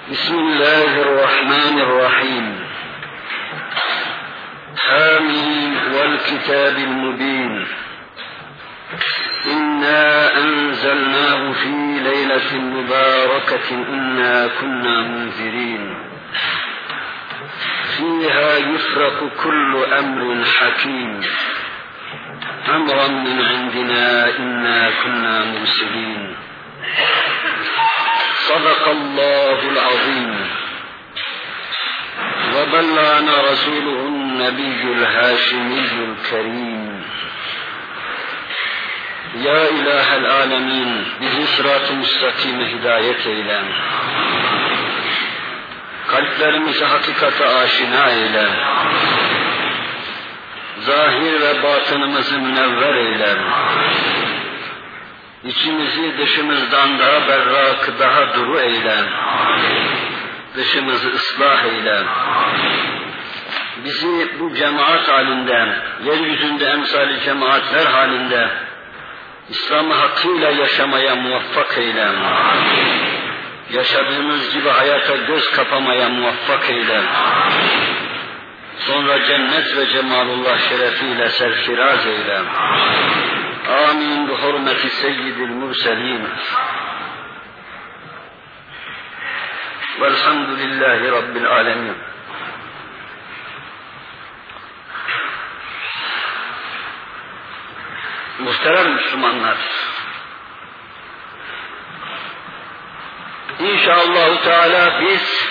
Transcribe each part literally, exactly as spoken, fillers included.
بسم الله الرحمن الرحيم حامين والكتاب المبين إنا أنزلناه في ليلة مباركة إنا كنا منذرين فيها يفرق كل أمر حكيم أمرا من عندنا إنا كنا مرسلين صدق الله العظيم وبلغنا رسوله النبي الهاشمي الكريم Ya İlahel Alemin, bizi sırat-ı müstakime hidayet eyle. Kalplerimizi hakikate aşina eyle. Zahir ve batınımızı münevver eyle. İçimizi dışımızdan daha berrak, daha duru eyle. Dışımızı ıslah eyle. Bizi bu cemaat halinde, yeryüzünde emsali cemaatler halinde, İslam'ı hakkıyla yaşamaya muvaffak eyle. Yaşadığımız gibi hayata göz kapamaya muvaffak eyle. Sonra cennet ve cemalullah şerefiyle serfiraz eyle. Amin. Bi hurmeti seyyidil murselin. Velhamdülillahi Rabbil alemin. Muhterem Müslümanlar, İnşallah Teala biz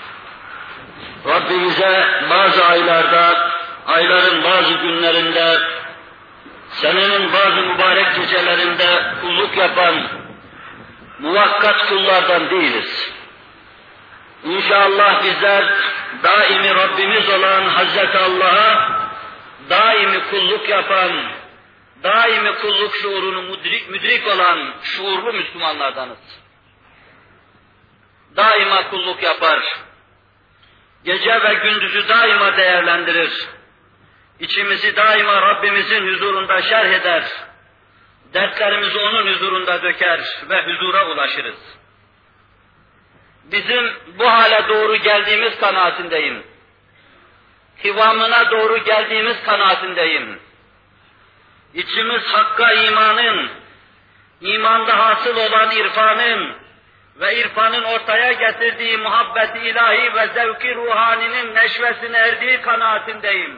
Rabbimize bazı aylarda, ayların bazı günlerinde, senenin bazı mübarek gecelerinde kulluk yapan muvakkat kullardan değiliz. İnşallah bizler daimi Rabbimiz olan Hazreti Allah'a daimi kulluk yapan, daimi kulluk şuurunu müdrik, müdrik olan şuurlu Müslümanlardanız. Daima kulluk yapar, gece ve gündüzü daima değerlendirir, İçimizi daima Rabbimizin huzurunda şerh eder, dertlerimizi onun huzurunda döker ve huzura ulaşırız. Bizim bu hale doğru geldiğimiz kanaatindeyim. Kıvamına doğru geldiğimiz kanaatindeyim. İçimiz hakka imanın, imanda hasıl olan irfanın ve irfanın ortaya getirdiği muhabbet-i ilahi ve zevk-i ruhaninin neşvesine erdiği kanaatindeyim.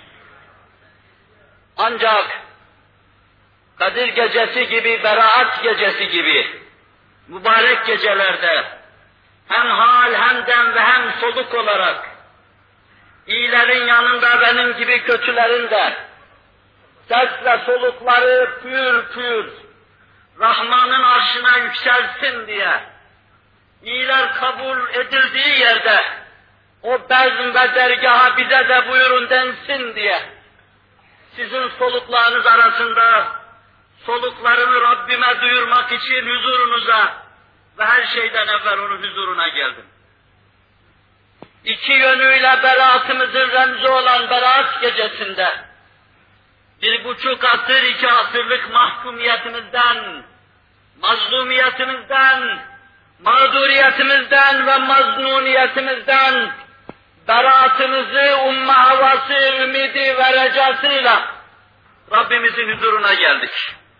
Ancak Kadir gecesi gibi, Beraat gecesi gibi mübarek gecelerde hem hal hem dem ve hem soluk olarak iyilerin yanında benim gibi kötülerin de ses ve solukları pür pür Rahman'ın arşına yükselsin diye iyiler kabul edildiği yerde o bezm ve dergaha bize de buyurun densin diye sizin soluklarınız arasında soluklarımı Rabbime duyurmak için huzurunuza ve her şeyden evvel onun huzuruna geldim. İki yönüyle beraatımızın remzi olan Beraat gecesinde bir buçuk asır, iki asırlık mahkumiyetimizden, mazlumiyetimizden, mağduriyetimizden ve maznuniyetimizden beraatımızı umma havası, ümidi ve recasıyla Rabbimizin huzuruna geldik.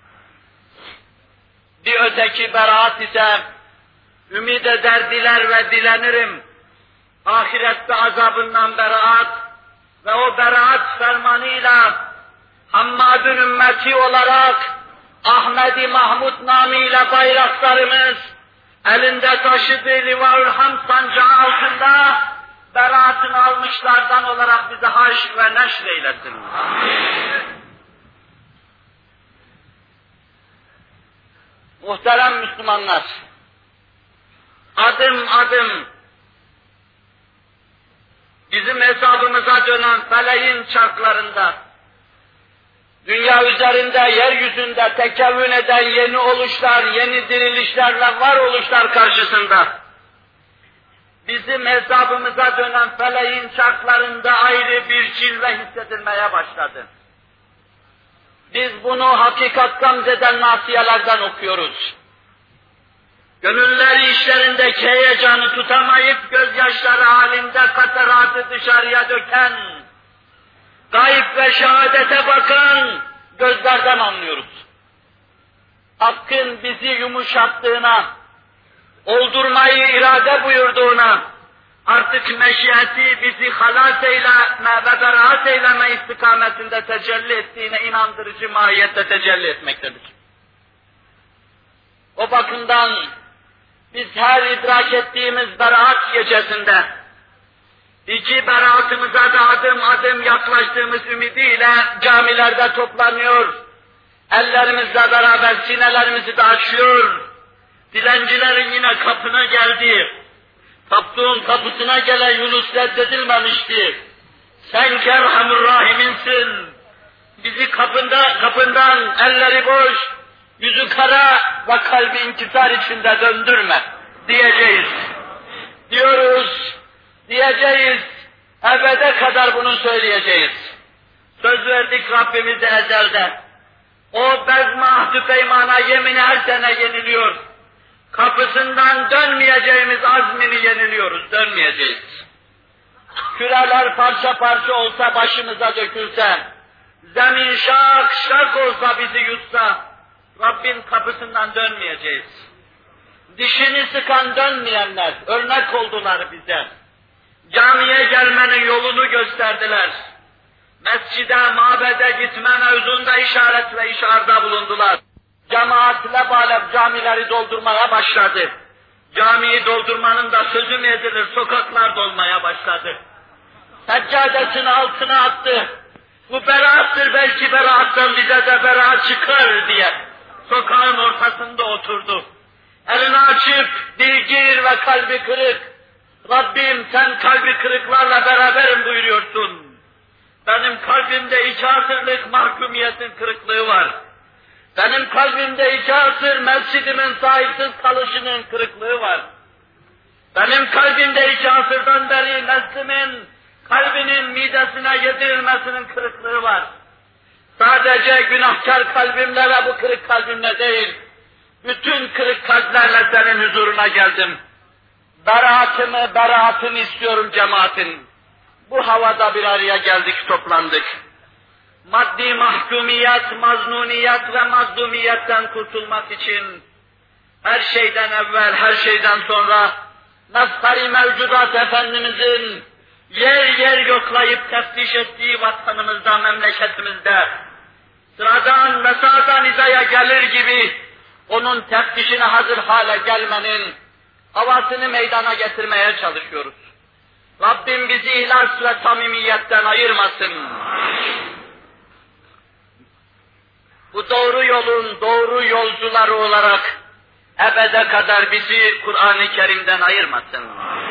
Bir öteki beraat ise ümid eder, diler ve dilenirim. Ahirette azabından beraat ve o beraat fermanıyla Hammad'ın ümmeti olarak Ahmed-i Mahmud namıyla bayraklarımız elinde taşıdığı Livaül Hamd sancağı altında beraatını almışlardan olarak bize haş ve neşr eylesin. Muhterem Müslümanlar, adım adım bizim hesabımıza dönen feleğin çarklarında, dünya üzerinde, yeryüzünde tekevvün eden yeni oluşlar, yeni dirilişlerle var oluşlar karşısında, bizim hesabımıza dönen feleğin çarklarında ayrı bir cilve hissedilmeye başladı. Biz bunu hakikat gamzeden nasiyelerden okuyoruz. Gönülleri işlerindeki heyecanı tutamayıp gözyaşları halinde kataratı dışarıya döken, gayb ve şehadete bakan gözlerden anlıyoruz. Hakkın bizi yumuşattığına, oldurmayı irade buyurduğuna, artık meşiyeti bizi halas eyleme ve beraat eyleme istikametinde tecelli ettiğine inandırıcı mahiyette tecelli etmektedir. O bakımdan biz her idrak ettiğimiz beraat gecesinde, İki beraatımıza da adım adım yaklaştığımız ümidiyle camilerde toplanıyor, ellerimizle beraber sinelerimizi de açıyor, dilencilerin yine kapına geldi, taptuğun kapısına gelen Yunus reddedilmemişti. Sen ki Erhamur Rahim'insin, bizi kapında, kapından elleri boş, yüzü kara ve kalbi inkisar içinde döndürme diyeceğiz. Diyoruz, diyeceğiz, ebede kadar bunu söyleyeceğiz. Söz verdik Rabbimize ezelde. O bezme ahd-ı peymana yemini her sene yeniliyor. Kapısından dönmeyeceğimiz azmini yeniliyoruz, dönmeyeceğiz. Küreler parça parça olsa başımıza dökülse, zemin şak şak olsa bizi yutsa, Rabbin kapısından dönmeyeceğiz. Dişini sıkan dönmeyenler, örnek oldular bize. Camiye gelmenin yolunu gösterdiler. Mescide, mabede gitme mevzunda işaret ve işarda bulundular. Cemaat lebalep camileri doldurmaya başladı. Camiyi doldurmanın da sözü mü edilir, sokaklar dolmaya başladı. Seccadesini altına attı. Bu beraattır, belki beraattan bize de beraat çıkar diye. Sokağın ortasında oturdu. Elini açıp, dilgir ve kalbi kırık. Rabbim sen kalbi kırıklarla beraberim buyuruyorsun. Benim kalbimde iki asırlık mahkumiyetin kırıklığı var. Benim kalbimde iki asır mescidimin sahipsiz kalışının kırıklığı var. Benim kalbimde iki asırdan beri neslimin kalbinin midesine yedirilmesinin kırıklığı var. Sadece günahkar kalbimle ve bu kırık kalbimle değil, bütün kırık kalplerle senin huzuruna geldim. Beraatımı, beraatını istiyorum cemaatin. Bu havada bir araya geldik, toplandık. Maddi mahkumiyet, maznuniyet ve mazlumiyetten kurtulmak için her şeyden evvel, her şeyden sonra Mefkar-i Mevcudat Efendimizin yer yer yoklayıp teftiş ettiği vatanımızda, memleketimizde sıradan ve sağdan hizaya gelir gibi onun teftişine hazır hale gelmenin havasını meydana getirmeye çalışıyoruz. Rabbim bizi ihlas ve samimiyetten ayırmasın. Bu doğru yolun doğru yolcuları olarak ebede kadar bizi Kur'an-ı Kerim'den ayırmasın.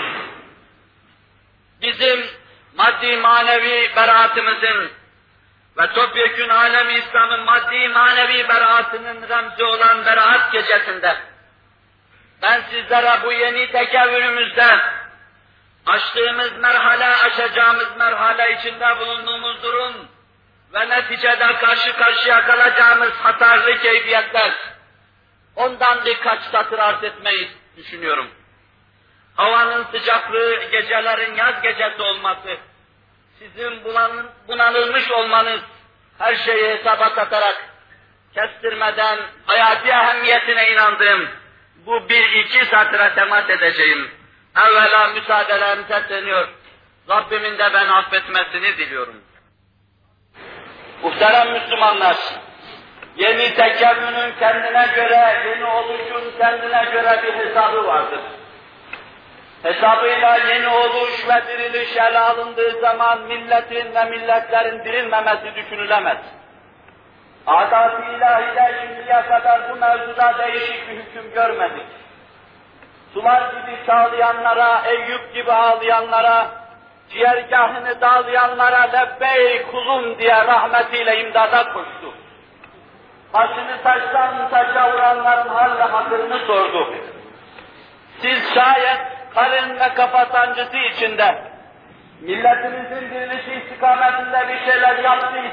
Bizim maddi manevi beraatımızın ve topyekün alem-i İslam'ın maddi manevi beraatının remzi olan beraat gecesinde ben sizlere bu yeni tekevvürümüzde açtığımız merhale, aşacağımız merhale içinde bulunduğumuz durum ve neticede karşı karşıya kalacağımız hatarlı keyfiyetler, ondan birkaç satır arz etmeyi düşünüyorum. Havanın sıcaklığı, gecelerin yaz gecesi olması, sizin bunalılmış olmanız, her şeyi hesaba katarak, kestirmeden hayati ehemmiyetine inandığım bu bir iki satıra temas edeceğim. Evvela müsaadelerimi sesleniyor. Rabbimin de beni affetmesini diliyorum. Muhterem Müslümanlar, yeni tekevvünün kendine göre, yeni oluşun kendine göre bir hesabı vardır. Hesabıyla yeni oluş ve diriliş ele alındığı zaman milletin ve milletlerin dirilmemesi düşünülemez. Adat-ı ilahide şimdiye kadar bu mevzuda değişik bir hüküm görmedik. Sular gibi çağlayanlara, Eyüp gibi ağlayanlara, ciğergahını dağlayanlara lebbey kulum diye rahmetiyle imdada koştu. Başını taştan taşa vuranların hal ve hatırını sordu. Siz şayet kalın ve kafa sancısı içinde milletimizin dirilişi istikametinde bir şeyler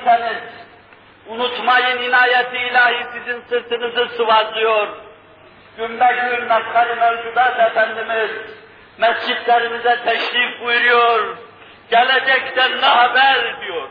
yaptıysanız, unutmayın inayeti ilahi sizin sırtınızı sıvazlıyor. Gümbür gün Mazhar-ı Mevcudat Efendimiz mescitlerimize teşrif buyuruyor, gelecekten ne haber diyor.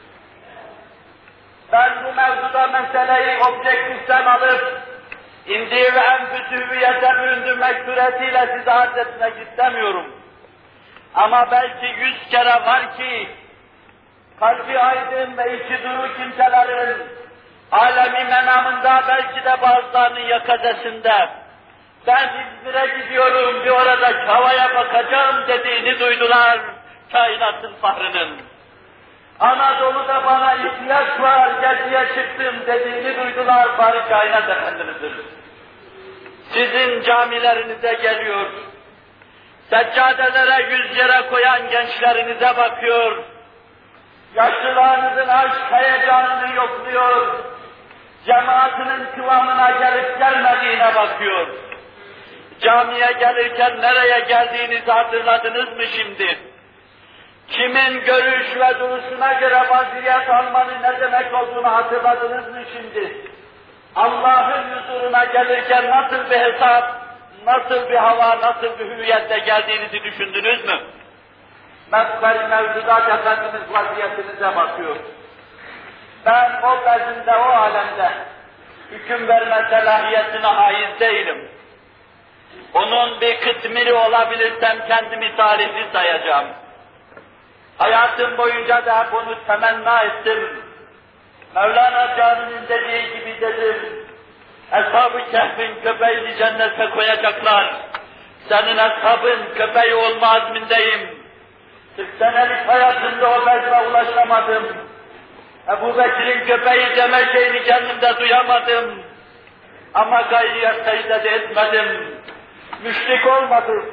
Ben bu mevzuda meseleyi objektiften alıp, indi ve enfüsü hüviyete büründürmek suretiyle size arz etmek istemiyorum. Ama belki yüz kere var ki, kalbi aydın ve içi duru kimselerin, alemi menamında belki de bazılarının yakadesinde, ben İzmir'e gidiyorum, bir orada havaya bakacağım dediğini duydular, kainatın fahrının. Anadolu'da bana ihtiyaç var, geziye çıktım dediğini duydular, bari kainat Efendimiz'in. Sizin camilerinize geliyor, seccadelere yüz yere koyan gençlerinize bakıyor, yaşlılarınızın aşk heyecanını yokluyor, cemaatinin kıvamına gelip gelmediğine bakıyor. Camiye gelirken nereye geldiğinizi hatırladınız mı şimdi? Kimin görüş ve duruşuna göre vaziyet almanın ne demek olduğunu hatırladınız mı şimdi? Allah'ın huzuruna gelirken nasıl bir hesap, nasıl bir hava, nasıl bir hüviyette geldiğinizi düşündünüz mü? Mazhar-ı Mevcudat Efendimiz vaziyetinize bakıyor. Ben o bezimde, o alemde hüküm verme selahiyetine haiz değilim. Onun bir kıtmiri olabilirsem kendimi talihli sayacağım. Hayatım boyunca da hep onu temenna ettim. Mevlana Cami'nin dediği gibi dedim, Eshab-ı Kehf'in köpeğini cennete koyacaklar. Senin eshabın köpeği olma azmindeyim. kırk senelik hayatımda o bezme ulaşamadım. Ebu Bekir'in köpeği deme şeyini kendimde duyamadım. Ama gayrıya secde de etmedim. Müşrik olmadım.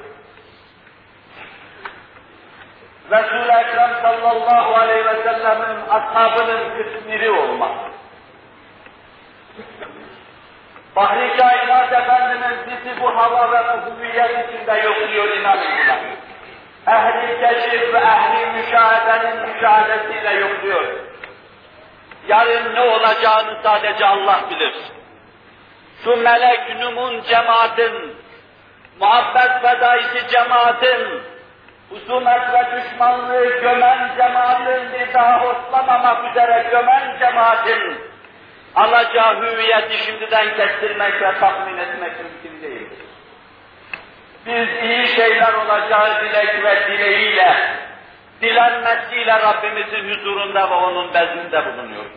Resul-i Ekrem sallallahu aleyhi ve sellem'in ashabının kısmiri olmak. Bahri Kainat Efendimiz bizi bu hava ve bu hüviyet içinde yokluyor, inanın buna. Ehli keşif ve ehli müşahedenin müşahedesiyle yokluyor. Yarın ne olacağını sadece Allah bilir. Şu melek numun cemaatin, muhabbet fedaisi cemaatin, husumet ve düşmanlığı gömen cemaatin, bir daha hoslamamak üzere gömen cemaatin, alacağı hüviyeti şimdiden kestirmek ve tahmin etmek mümkün değildir. Biz iyi şeyler olacağı dilek ve dileğiyle, dilenmesiyle Rabbimizin huzurunda ve onun bezninde bulunuyoruz.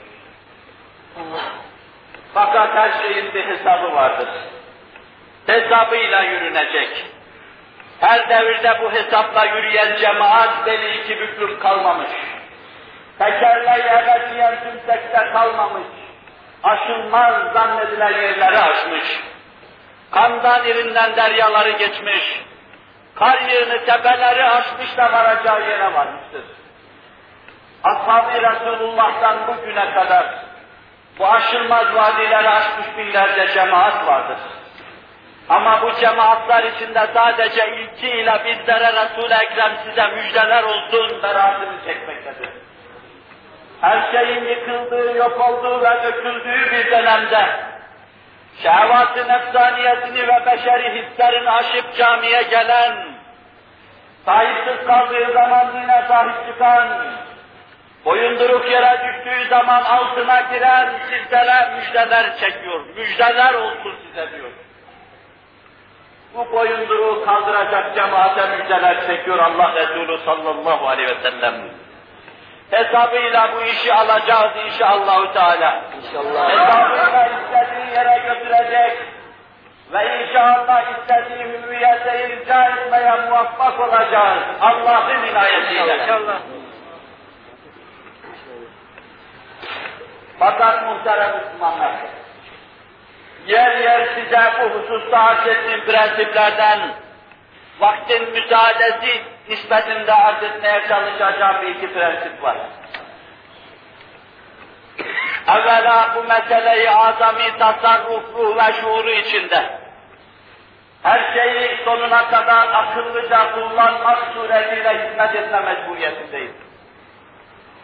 Fakat her şeyin bir hesabı vardır. Hesabıyla yürünecek. Her devirde bu hesapla yürüyen cemaat beli iki büklüm kalmamış. Tekerleği ebediyen tümsekte kalmamış. Aşılmaz zannedilen yerleri aşmış. Kandan irinden deryaları geçmiş. Kar yığını tepeleri aşmış da varacağı yere varmıştır. Ashab-ı Resulullah'tan bugüne kadar bu aşılmaz vadileri aşmış binlerce cemaat vardır. Ama bu cemaatler içinde sadece ilkiyle bizlere Resul-i Ekrem size müjdeler olsun beraatini çekmektedir. Her şeyin yıkıldığı, yok olduğu ve döküldüğü bir dönemde şehvat-ı nefsaniyetini ve beşeri hislerini aşıp camiye gelen, sahipsiz kaldığı zaman yine sahip çıkan, boyunduruk yere düştüğü zaman altına giren sizlere müjdeler çekiyor. Müjdeler olsun size diyor. Bu boyunduruğu kaldıracak cemaate müjdeler çekiyor Allah Resulü sallallahu aleyhi ve sellem. Hesabıyla bu işi alacağız inşallah Teala. İnşallah. Hesabıyla istediği yere götürecek ve inşallah istediği hüviyete irca etmeye muvaffak olacağız Allah'ın inayetiyle. İnşallah. Fakat muhterem Müslümanlar, yer yer size bu hususta arz ettiğim prensiplerden vaktin müsaadesi nispetinde arz etmeye çalışacağım bir iki prensip var. Evvela bu meseleyi azami tasarrufu ve şuuru içinde her şeyi sonuna kadar akıllıca kullanmak suretiyle hizmet etme mecburiyetindeyiz.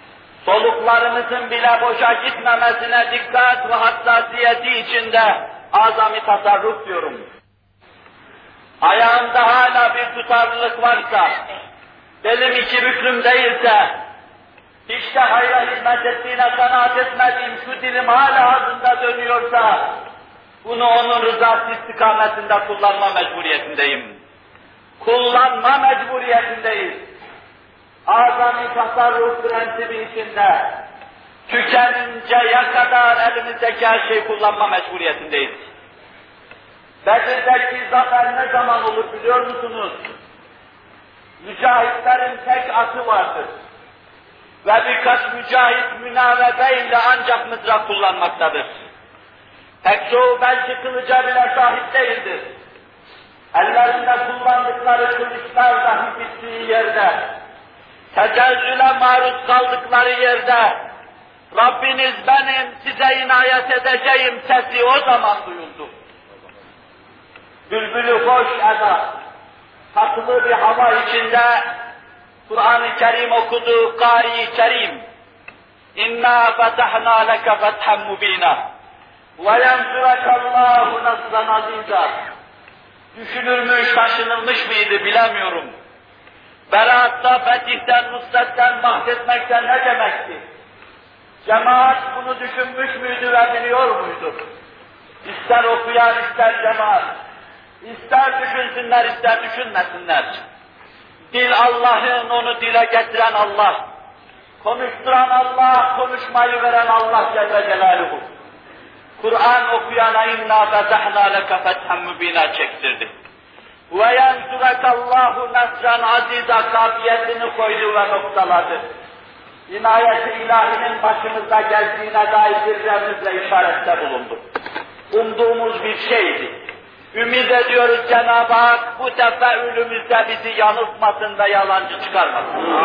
Soluklarımızın bile boşa gitmemesine dikkat ve hassasiyeti içinde azami tasarruf diyorum. Ayağımda hala bir tutarlılık varsa, belim iki büklüm değilse, hiç de hayra hizmet ettiğine kanaat etmediğim şu dilim hala ağzımda dönüyorsa, bunu onun rızası istikametinde kullanma mecburiyetindeyim. Kullanma mecburiyetindeyiz. Azami tasarruf prensibi içinde, tükeninceye kadar elimizdeki her şeyi kullanma mecburiyetindeyiz. Bedir'deki zafer ne zaman olur biliyor musunuz? Mücahitlerin tek atı vardır. Ve birkaç mücahit münavebeyle ancak mızrak kullanmaktadır. Pek çoğu belki kılıca bile sahip değildir. Ellerinde kullandıkları kılıçlar dahi bittiği yerde, tecavüzüle maruz kaldıkları yerde, Rabbiniz benim size inayet edeceğim sesi o zaman duyuldu. Bülbülü hoş eda, tatlı bir hava içinde Kur'an-ı Kerim okudu, Kâri-i Kerim. İnna fetahna leke fethem mubînâ ve yensurakallâhu nasran azîzâ. Düşünülmüş, taşınılmış mıydı bilemiyorum. Beraat'ta, fetihten, nusretten bahsetmekten ne demekti? Cemaat bunu düşünmüş müydü ve biliyor muydu? İster okuyan, ister cemaat. İster düşünsünler, ister düşünmesinler. Dil Allah'ın, onu dile getiren Allah. Konuşturan Allah, konuşmayı veren Allah Celle Celaluhu. Kur'an okuyana inna fetahna leke fethem mübînâ çektirdi. Ve yensurekallahu nasran aziza kafiyetini koydu ve noktaladı. İnayet-i ilahinin başımıza geldiğine dair bir remizle işarette bulundu. Umduğumuz bir şeydi. Ümid ediyoruz Cenab-ı Hak bu tefeülümüzde bizi yanıltmasın da yalancı çıkarmasın.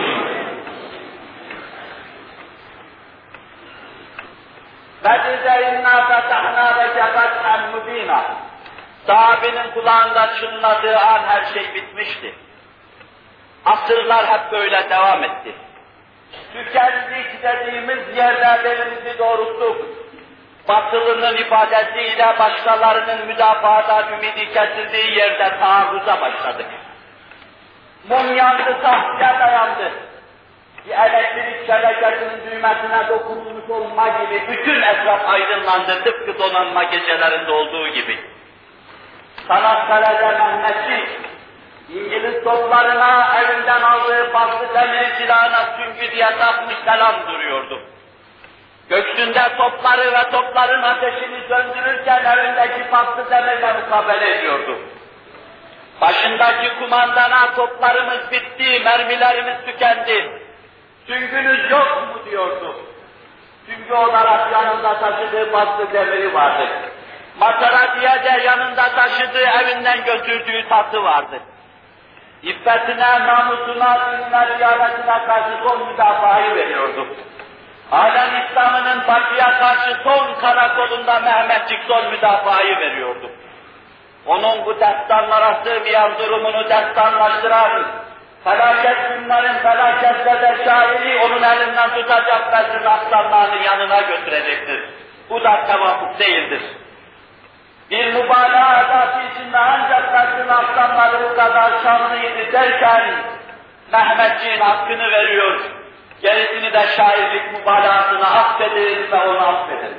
Bedir'de inna fetahna leke fethem mübînâ. Sahabenin kulağında çınladığı an her şey bitmişti. Asırlar hep böyle devam etti. Tükendik dediğimiz yerde belimizi doğrulttuk. Batılının ifadesiyle başkalarının müdafaada ümidi kesildiği yerde taarruza başladık. Mum yandı, tahsiye dayandı. Bir elektrik şebekesinin düğmesine dokunulmuş olma gibi bütün etraf aydınlandı, tıpkı donanma gecelerinde olduğu gibi. Çanakkale'de Mehmetçik, İngiliz toplarına elinden aldığı bastı demir silahına süngü diye takmış selam duruyordu. Göksünde topları ve topların ateşini söndürürken elindeki bastı demirle mukabele ediyordu. Başındaki kumandana toplarımız bitti, mermilerimiz tükendi. Süngünüz yok mu diyordu. Süngü olarak yanında taşıdığı bastı demiri vardı. Matara diye de yanında taşıdığı evinden götürdüğü tatı vardı. İffetine, namusuna, dinine, ziyaretine karşı son müdafayı veriyordu. Alem İslam'ının batıya karşı son karakolunda Mehmetçik son müdafayı veriyordu. Onun bu destanlara sığmayan durumunu destanlaştıran, felaket günlerin felakette de şairi onun elinden tutacak Bedr'in aslanlarını yanına götürecektir. Bu da tevafuk değildir. Bir mübalağa edası içinde ancak Bedr'in aslanları bu kadar şanlıydı derken, Mehmetçiğin hakkını veriyor. Gerisini de şairlik mübalağasına affederiz ve onu affederiz.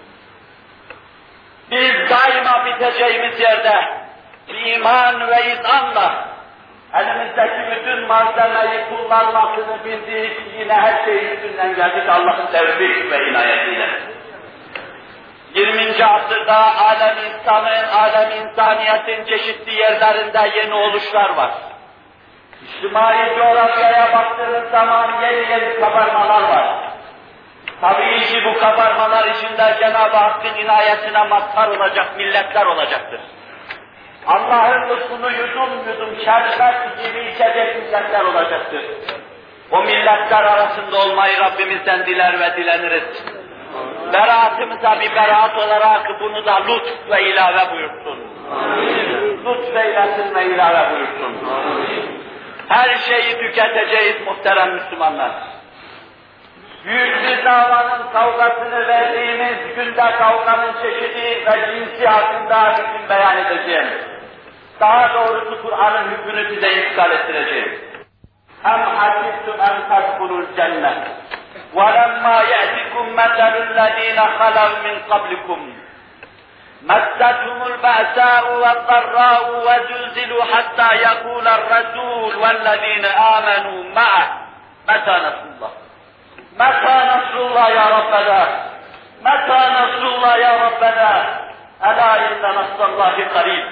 Biz daima biteceğimiz yerde iman ve izanla elimizdeki bütün malzemeyi kullanmasını bildik, yine her şeyin üstünden geldik Allah'ın tevfik ve inayetiyle. yirminci asırda alem insanın, alem insaniyetin çeşitli yerlerinde yeni oluşlar var. İçtimai coğrafyaya baktığınız zaman yeni yeni kabarmalar var. Tabii ki bu kabarmalar içinde Cenab-ı Hakk'ın inayetine mazhar olacak milletler olacaktır. Allah'ın lütfunu yudum yudum şerbet gibi içecek milletler olacaktır. O milletler arasında olmayı Rabbimizden diler ve dileniriz. Beraatımıza bir beraat olarak bunu da lütf ve ilave buyursun. Lütf eylesin ve ilave buyursun. Her şeyi tüketeceğiz muhterem Müslümanlar. büyük bir davanın kavgasını verdiğimiz günde kavganın çeşidi ve cinsi hakkında hüküm beyan edeceğim. Daha doğrusu Kur'an'ın hükmünü size intikal ettireceğim. Hem hasibtum en tedhulul cennet وَلَمَّا يَأْتِكُمْ مَثَلُ الَّذ۪ينَ خَلَوْا مِنْ قَبْلِكُمْ مَسَّتْهُمُ الْبَأْسَاءُ وَالضَّرَّاءُ وَزُلْزِلُوا حَتَّى يَقُولَ الرَّسُولُ وَالَّذ۪ينَ آمَنُوا مَعَهُ مَتَى نَصْرُ اللّٰهِ مَتَى نَصْرُ اللّٰهِ يَا رَبَّنَا مَتَى نَصْرُ اللّٰهِ يَا رَبَّنَا أَلَا إِنَّ نَصْرَ اللّٰهِ قَرِيبٌ.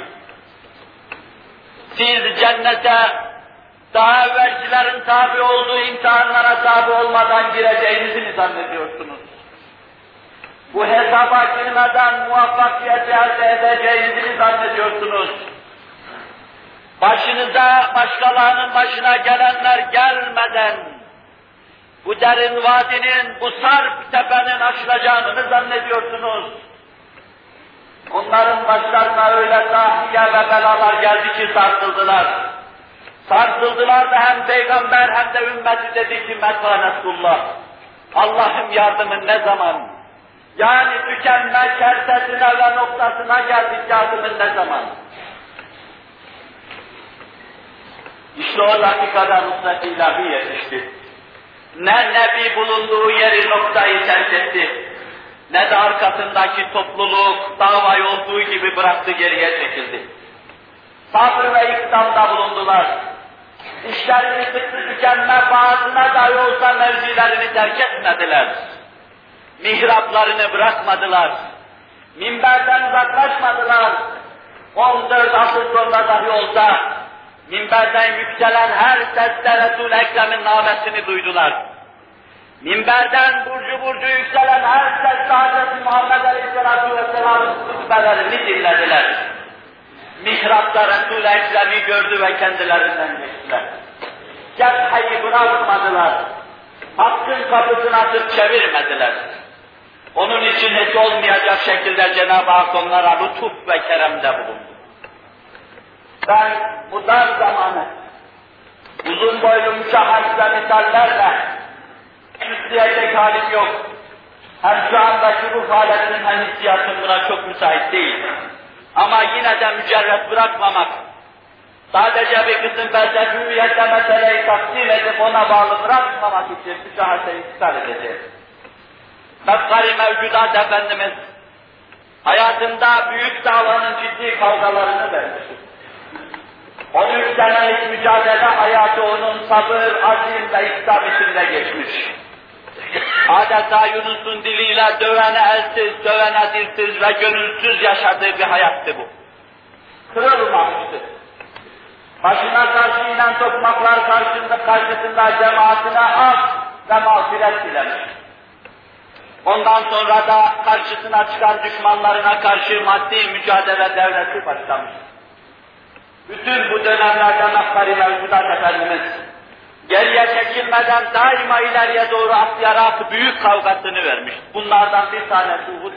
Siz cennete daha evvelkilerin tabi olduğu imtihanlara tabi olmadan gireceğinizi mi zannediyorsunuz? Bu hesaba girmeden muvaffakiyet elde edeceğinizi mi zannediyorsunuz? Başınıza başkalarının başına gelenler gelmeden bu derin vadinin, bu sarp tepenin aşılacağını mı zannediyorsunuz? Onların başlarına öyle tahliye ve belalar geldi ki sarsıldılar. Sarsıldılar da hem peygamber hem de ümmeti dedi ki meta nesrullah. Allah'ın yardımı ne zaman? Yani tükenme kertesine ve noktasına geldik, yardımın ne zaman? İşte o dakikada nusret-i ilahi yetişti. Ne nebi bulunduğu yeri noktayı terk etti, ne de arkasındaki topluluk davayı olduğu gibi bıraktı, geriye çekildi. Sabır ve ikdamda bulundular. İşlerini sıkı tükenme bağrına dahi olsa mevzilerini terk etmediler. Mihraplarını bırakmadılar. Minberden uzaklaşmadılar. on dört asır sonra dahi olsa minberden yükselen her sesle Resul-i Ekrem'in namesini duydular. Minberden burcu burcu yükselen her sesle Hazreti Muhammed Aleyhisselatü Vesselam'ın hutbelerini dinlediler. Mihrapta Resul-i Ekrem'i gördü ve kendilerinden geçtiler. Cepheyi bırakmadılar. Hakkın kapısını açıp çevirmediler. Onun için hiç olmayacak şekilde Cenab-ı Hak onlara lütuf ve keremde bulundu. Ben bu dar zamanı uzun boylu müşahhas ve misallerle süsleyecek halim yok. Hem şu andaki ruh haletinin hem hissiyatım buna çok müsait değil. Ama yine de mücerret bırakmamak, sadece bir kısım felsefi hüviyette meseleyi takdim edip ona bağlı bırakmamak için müşahhase intikal edeceğiz. Mefkar-ı mevcudat Efendimiz hayatında büyük davanın ciddi kavgalarını vermiştir. on üç senelik mücadele hayatı onun sabır, azim ve ikdam içinde geçmiş. Adeta Yunus'un diliyle dövene elsiz, dövene dilsiz ve gönülsüz yaşadığı bir hayattı bu. Kırılmamıştı. Başına karşı inen tokmaklar karşısında, karşısında cemaatine af ve mağfiret dilemiş. Ondan sonra da karşısına çıkan düşmanlarına karşı maddi mücadele devleti başlamış. Bütün bu dönemlerde Mefkar-ı Mevcudat Efendimiz geriye çekilmeden daima ileriye doğru atlayarak büyük kavgasını vermiş. Bunlardan bir tanesi Uhud.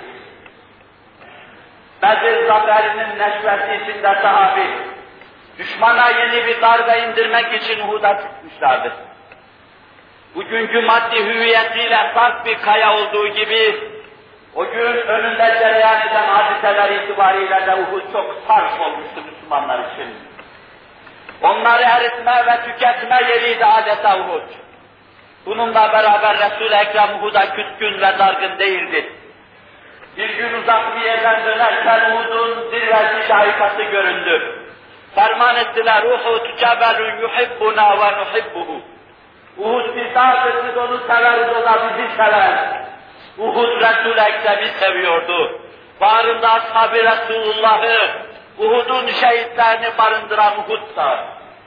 Bedir zaferinin neşvesi içinde sahabi, düşmana yeni bir darbe indirmek için Uhud'a çıkmışlardı. Bugünkü maddi hüviyetiyle saf bir kaya olduğu gibi, o gün önünde cereyan eden hadiseler itibariyle de Uhud çok sarf olmuştu Müslümanlar için. Onları eritme ve tüketme yeriydi adeta Uhud. Bununla beraber Resul-i Ekrem Uhud'a küskün ve dargın değildi. Bir gün uzak bir yerden dönerken Uhud'un zirvesi şahikası göründü. Ferman ettiler, Uhud cebelun yuhibbuna ve nuhibbuhu. Uhud bir dağdır, biz onu severiz, o da bizi sever. Uhud Resul-i Ekrem'i seviyordu. Bağrında ashab-ı Resulullah'ı, Uhud'un şehitlerini barındıran Uhud'da.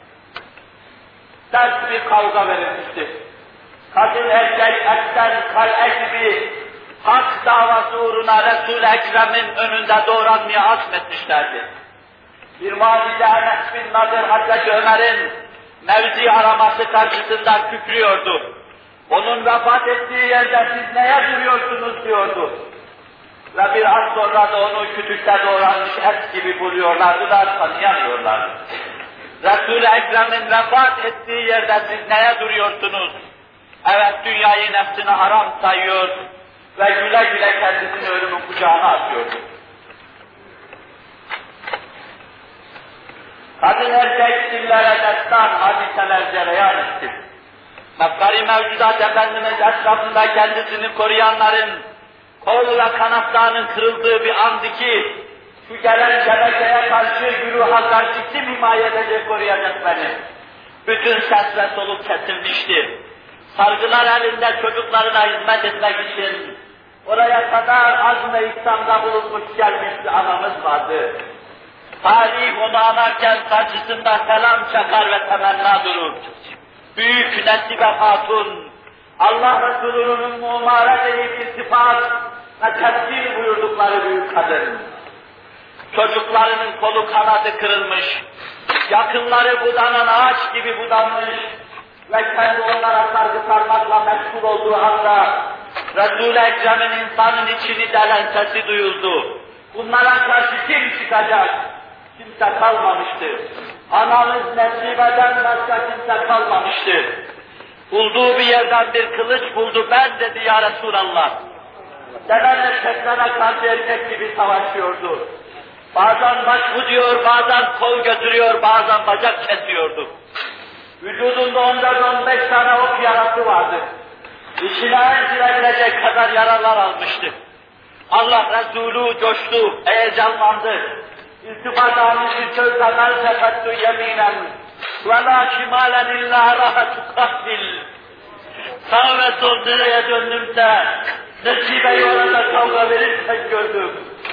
Dert bir kavga verilmişti. Kadın erkek eksen kal'e gibi hak davası uğruna Resul-i Ekrem'in önünde doğranmaya azmetmişlerdi. Bir valide Enes bin Nadir Hazreti Ömer'in mevzi araması karşısında kükrüyordu. Onun vefat ettiği yerde siz neye duruyorsunuz diyordu. Ve biraz sonra da onu kütükte doğranmış et gibi buluyorlardı da tanıyamıyorlardı. Resul-i Ekrem'in vefat ettiği yerde siz neye duruyorsunuz? Evet, dünyayı nefsine haram sayıyor ve güle güle kendisini ölümün kucağına atıyordu. Kadın erkek dillere destan, hadiseler cereyan etti. Mefkari mevcudat Efendimiz etrafında kendisini koruyanların kol ve kanatlarının kırıldığı bir andı ki, şu gelen geleceğe karşı, güruha karşı kim himaye edecek, koruyacak beni? Bütün ses ve soluk kesilmişti. Sargılar elinde çocuklarına hizmet etmek için oraya kadar azm-ı ihsanda bulunmuş gelmiş bir anamız vardı. Tarih onu anarken karşısında selam çakar ve temenna durur. Büyük Nesibe Hatun, Allah Resulü'nün mumare edip iltifat ve tefsir buyurdukları büyük kadın. Çocuklarının kolu kanadı kırılmış, yakınları budanan ağaç gibi budanmış ve kendi onlara sargı sarmakla meşgul olduğu anda Resul-i Ekrem'in insanın içini delen sesi duyuldu. Bunlara karşı kim çıkacak? Kimse kalmamıştı. Anamız Nesibe'den başka kimse kalmamıştı. Bulduğu bir yerden bir kılıç buldu, ben dedi ya Resulallah. Seven erkeklere karşı erkek gibi savaşıyordu. Bazen baş vuruyor, bazen kol götürüyor, bazen bacak kesiyordu. Vücudunda on dört on beş tane ok yarası vardı. İçine girebilecek kadar yaralar almıştı. Allah Resulü coştu, heyecanlandı. İltifat almış bir sözle men sefettu yeminen ve la şimalen illa rahatü kahbil. Sağ ve sol nereye döndümse Nesibe'yi orada kavga verirken gördüm.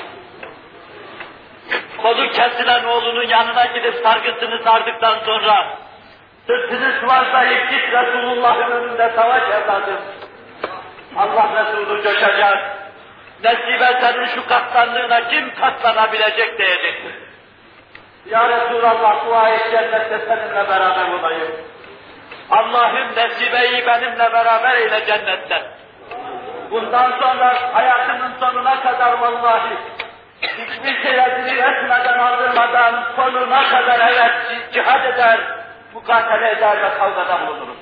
Kolu kesilen oğlunun yanına gidip sargısını sardıktan sonra sırtını sıvazlayıp git Resulullah'ın önünde savaş evladım. Allah Resulü coşacak. Nesibe senin şu katlandığına kim katlanabilecek diyecektir. Ya Resulallah dua et cennette seninle beraber olayım. Allah'ım Nesibe'yi benimle beraber eyle cennetten. Bundan sonra hayatımın sonuna kadar vallahi hiçbir şeye dili etmeden, aldırmadan sonuna kadar evet cihad eder, mukatele eder ve kavgada bulunurum.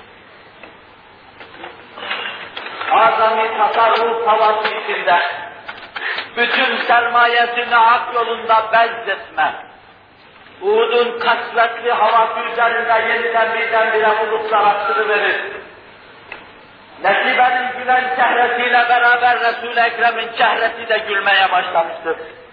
Azami tasarruf havası içinde bütün sermayesini hak yolunda bezletme, Uhud'un kasvetli havası üzerinde yeniden birdenbire bulutlar attırıverir. Nesibe'nin gülen çehresiyle beraber Resul-i Ekrem'in çehresi de gülmeye başlamıştır.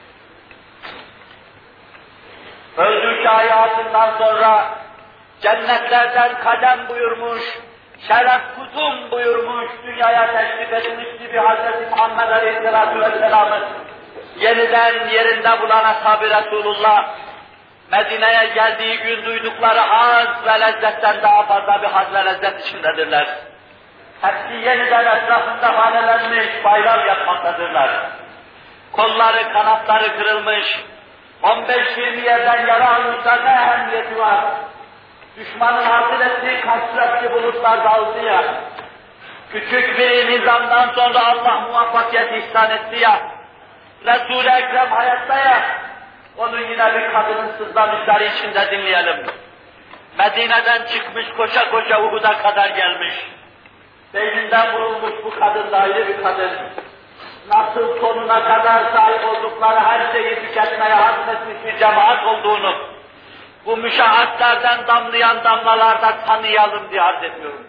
Öldüğü hayatından sonra cennetlerden kadem buyurmuş, şeref kutum buyurmuş, dünyaya teşrif edilmişti bir Hazreti Muhammed Aleyhisselatü Vesselam'ın yeniden yerinde bulan Ashab-ı Resulullah, Medine'ye geldiği gün duydukları haz ve lezzetten daha fazla bir haz ve lezzet içindedirler. Hepsi yeniden etrafında hanelenmiş, bayram yapmaktadırlar. Kolları, kanatları kırılmış, on beş yirmi yerden yara almışlar, ne ehemmiyeti var? Düşmanın hasıl ettiği kasvetli bulutlar dağıldı ya, küçük bir nizamdan sonra Allah muvaffakiyet ihsan etti ya, Resul-i Ekrem hayatta ya, onu yine bir kadının sızlanışları içinde dinleyelim. Medine'den çıkmış koşa koşa Uhud'a kadar gelmiş. Beyninden vurulmuş bu kadın da ayrı bir kadın. Nasıl sonuna kadar sahip oldukları her şeyi tüketmeye hazmetmiş bir cemaat olduğunu, bu müşahhatlerden damlayan damlalarda tanıyalım diye arz ediyorum.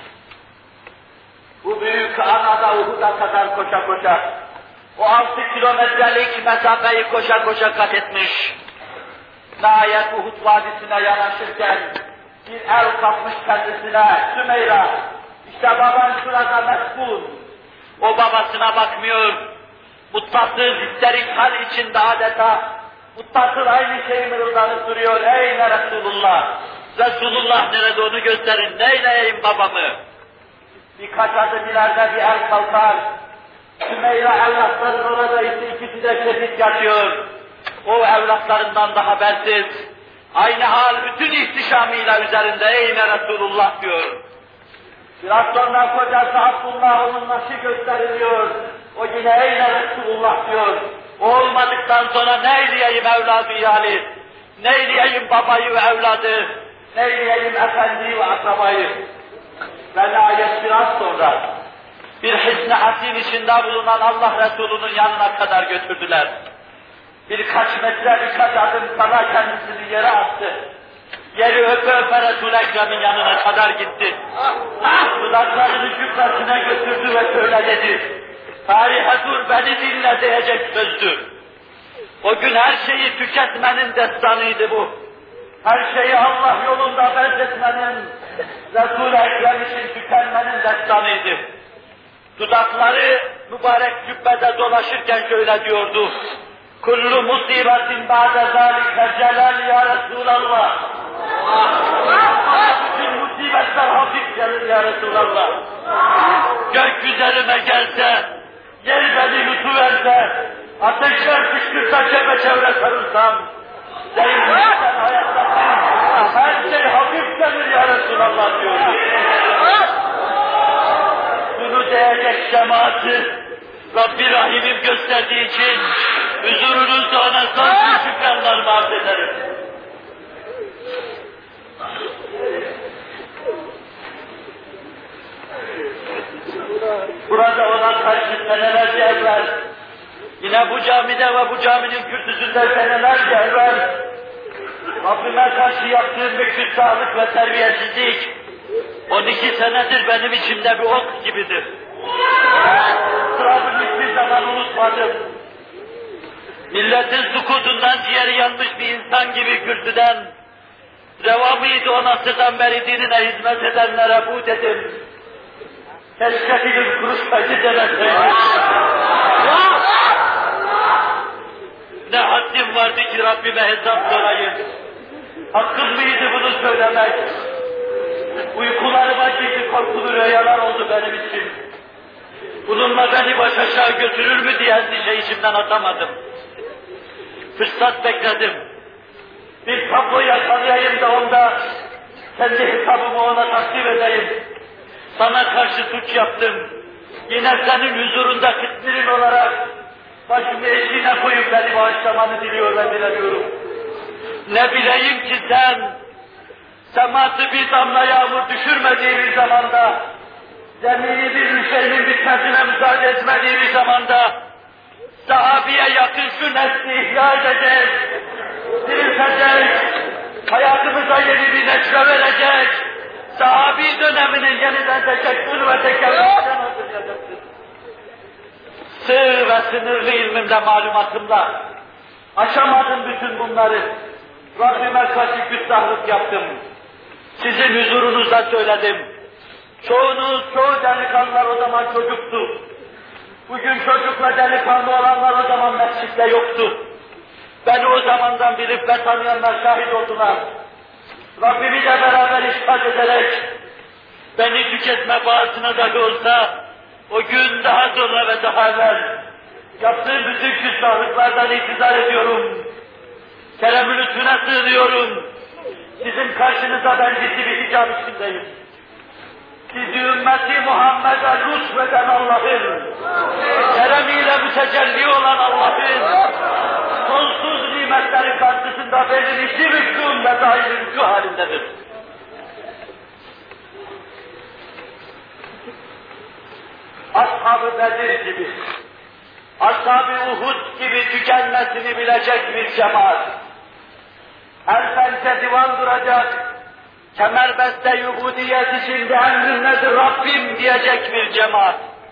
Bu büyük anada Uhud'a kadar koşa koşa, o altı kilometrelik mesafeyi koşa koşa kat etmiş. Nihayet Uhud vadisine yanaşırken bir el kapmış kendisine, Sümeyra, işte baban şurada meşgul. O babasına bakmıyor, muttasıl, histerik hal içinde adeta, muttasıl aynı şeyi mırıldanıp duruyor. Ey ne Resulullah! Resulullah nerede onu gösterin, neyleyeyim babamı? Birkaç adım ileride bir el kalkar. Sümeyra evlatların orada ise ikisi de şehit yatıyor. O evlatlarından da habersiz. Aynı hal bütün ihtişamıyla üzerinde ey ne Resulullah diyor. Biraz sonra kocası Abdullah onun naşı gösteriliyor. O yine ey ne Resulullah diyor. O olmadıktan sonra ne eyleyeyim evladı yani? Ne eyleyeyim babayı ve evladı? Ne eyleyeyim efendiyi ve akrabayı? Velayet biraz sonra bir hısn-ı hasin içinde bulunan Allah Resulü'nün yanına kadar götürdüler. Birkaç metre, birkaç adım kala kendisini yere attı. Yeri öpe öpe Resul-i Ekrem'in yanına kadar gitti. Dudaklarını şüphesine götürdü ve şöyle dedi. Tarihe dur, beni dinle diyecek sözdü. O gün her şeyi tüketmenin destanıydı bu. Her şeyi Allah yolunda benzetmenin, Resul-i Ekrem için tükenmenin destanıydı. Dudakları mübarek cübbede dolaşırken şöyle diyordu. Kullu musibetin ba'de zâlike celal ya Resulallah. Bütün musibetler hafif gelir ya Resulallah. Gök üzerime gelse, yer beni yutuverse, ateşler fışkırsa çepeçevre sarılsam, değilmişten hayattaki her şey hafif gelir ya Resulallah diyordu. Bunu diyecek cemaati Rabbi Rahim'im gösterdiği için huzurunuzda ona sonsuz şükranlarımı arz ederim. Burada ona karşı senelerce evvel, yine bu camide ve bu caminin kürsüsünde senelerce evvel, Rabbime karşı yaptığım bir küstahlık ve terbiyesizlik, on iki senedir benim içimde bir ok gibidir. Sırabını hiçbir zaman unutmadım. Milletin sukutundan ciğeri yanmış bir insan gibi kürsüden, revamıydı on asırdan beri dinine hizmet edenlere bu dedim. Keşke dilim kuruş peki demeseydim. Ne haddim vardı ki Rabbime hesap sorayım. Hakkım mıydı bunu söylemek? Uykularıma girdi, korkulu rüyalar oldu benim için. Bununla beni baş aşağı götürür mü diye endişe içimden atamadım. Fırsat bekledim. Bir tablo yakalayayım da onda kendi hesabımı ona takdim edeyim. Sana karşı suç yaptım. Yine senin huzurunda kıtmirin olarak başımı eşiğine koyup beni bağışlamanı diliyor ve dileniyorum. Ne bileyim ki sen sematı bir damla yağmur düşürmediği bir zamanda, zemini bir şeyin bitmesine müsaade etmediği bir zamanda, sahabiye yakın şu nesli ihya edecek, diriltecek, hayatımıza yeni bir neşve verecek, sahabi döneminin yeniden teşekkür ve tekemmülden hazırlayacaktır. Sığ ve sınırlı ilmimde, malumatımda aşamadım bütün bunları. Rabbime karşı küstahlık yaptım. Sizin huzurunuzda söyledim. Çoğunuz, çoğu delikanlılar o zaman çocuktu. Bugün çocukla delikanlı olanlar o zaman mescitte yoktu. Beni o zamandan bilip ve tanıyanlar şahit oldular. Rabbimi de beraber işgal ederek beni tüketme bağısına dahi olsa o gün daha sonra ve daha evvel yaptığım bütün küstahlıklardan iktidar ediyorum. Kerem-ü lütfüne sığınıyorum. Sizin karşınıza ben ciddi bir hicab içindeyim. Sizi ümmeti Muhammed'e lütfeden Allah'ın, keremiyle mütecelli olan Allah'ın, sonsuz nimetleri karşısında benim iki rükûm ve dair rükû halindedir. Ashab-ı Bedir gibi, Ashab-ı Uhud gibi tükenmesini bilecek bir cemaat, her pençe divan duracak, kemerbeste yubudiyet içinde emrin nedir Rabbim diyecek bir cemaat,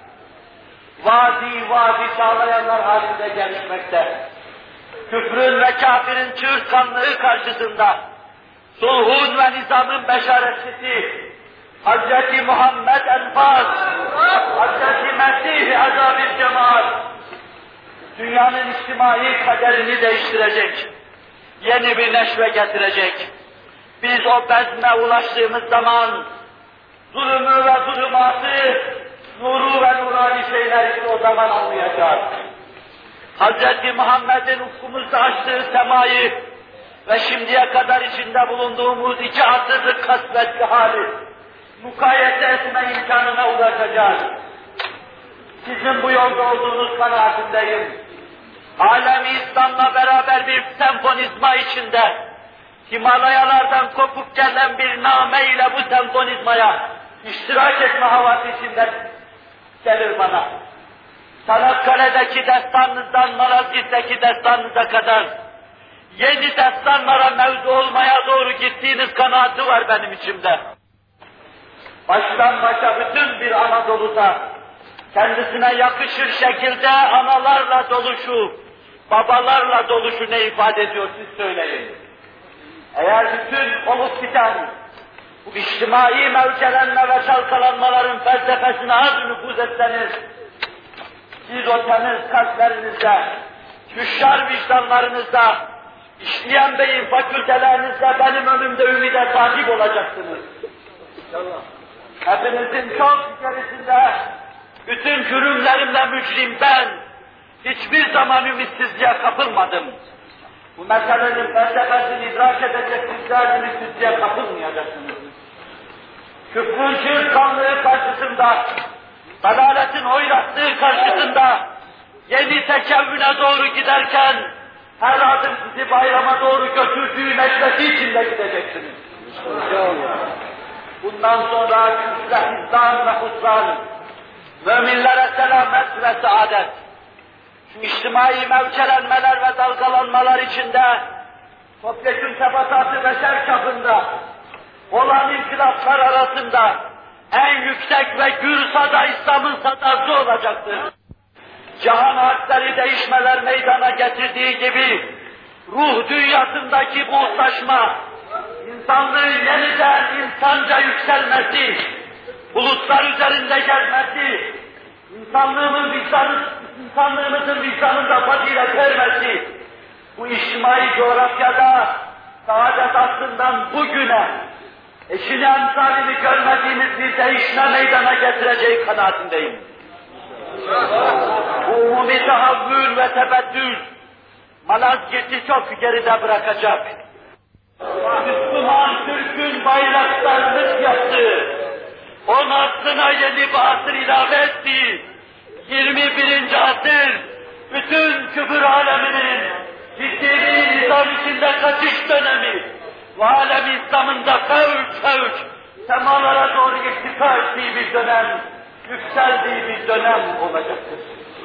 vadi vadi sağlayanlar halinde gelişmekte, küfrün ve kafirin çığırtkanlığı karşısında, sulhun ve nizamın beşaretçisi, Hazreti Muhammed Enfaz, Hazreti Mesih azab-ı cemaat, dünyanın içtimai kaderini değiştirecek, yeni bir neşve getirecek. Biz o bezme ulaştığımız zaman, zulümü ve zulümatı, nuru ve nurani şeyler işte o zaman anlayacağız. Hazreti Muhammed'in ufkumuzda açtığı semayı ve şimdiye kadar içinde bulunduğumuz iki asırlık kasvetli hali mukayese etme imkanına ulaşacağız. Sizin bu yolda olduğunuz kanaatindeyim. Alem-i İslam'la beraber bir senfonizma içinde, Himalayalardan kopup gelen bir name ile bu senfonizmaya iştirak etme havası içinde gelir bana. Çanakkale'deki destanınızdan Malazgirt'teki destanınıza kadar yeni destanlara mevzu olmaya doğru gittiğiniz kanaati var benim içimde. Baştan başa bütün bir Anadolu'da kendisine yakışır şekilde analarla doluşu, babalarla doluşu ne ifade ediyor siz söyleyin. Eğer bütün olup biten bu içtimai mevcelenme ve çalkalanmaların felsefesine az nüfuz etseniz, siz o temiz kalplerinizde, hüşyar vicdanlarınızda, işleyen beyin fakültelerinizde benim önümde ümide sahip olacaksınız. Hepinizin çok içerisinde, bütün cürümlerimle mücrim ben, hiçbir zaman ümitsizliğe kapılmadım. Bu meselenin felsefesini idrak edecek sizler ümitsizliğe kapılmayacaksınız. Küfrün çırtkanlığı karşısında, dalaletin hoyratlığı karşısında, yeni tekevvüne doğru giderken, her adım sizi bayrama doğru götürdüğü neşveti içinde gideceksiniz. Bundan sonra küfre hizdan ve husran, müminlere selamet ve saadet, şu içtimai mevçelenmeler ve dalgalanmalar içinde, topyekun tebatatı beşer çapında, olan inkılaplar arasında, en yüksek ve gür sada İslam'ın sadası olacaktır. Cihan harpleri değişmeler meydana getirdiği gibi, ruh dünyasındaki buğutlaşma, insanlığın yeniden insanca yükselmesi, bulutlar üzerinde gezmesi, insanlığımın vicdanı, insanlığımızın vicdanında fazilet ermesi, bu içtimai coğrafyada saadet aslından bugüne, eşini emsalini görmediğimiz bir değişme meydana getireceği kanaatindeyim. Bu umumi tahavvül ve tebettül, Malazgirt'i çok geride bırakacak. Müslüman Türk'ün bayraktarlık yaptığı, on aslına yeni bir asır ilave etti. yirmi birinci asır, bütün küfür aleminin ciddi bir nizam içinde kaçış dönemi, ve alem İslam'ında fevç fevç, semalara doğru irtika ettiği bir dönem, yükseldiği bir dönem olacaktır.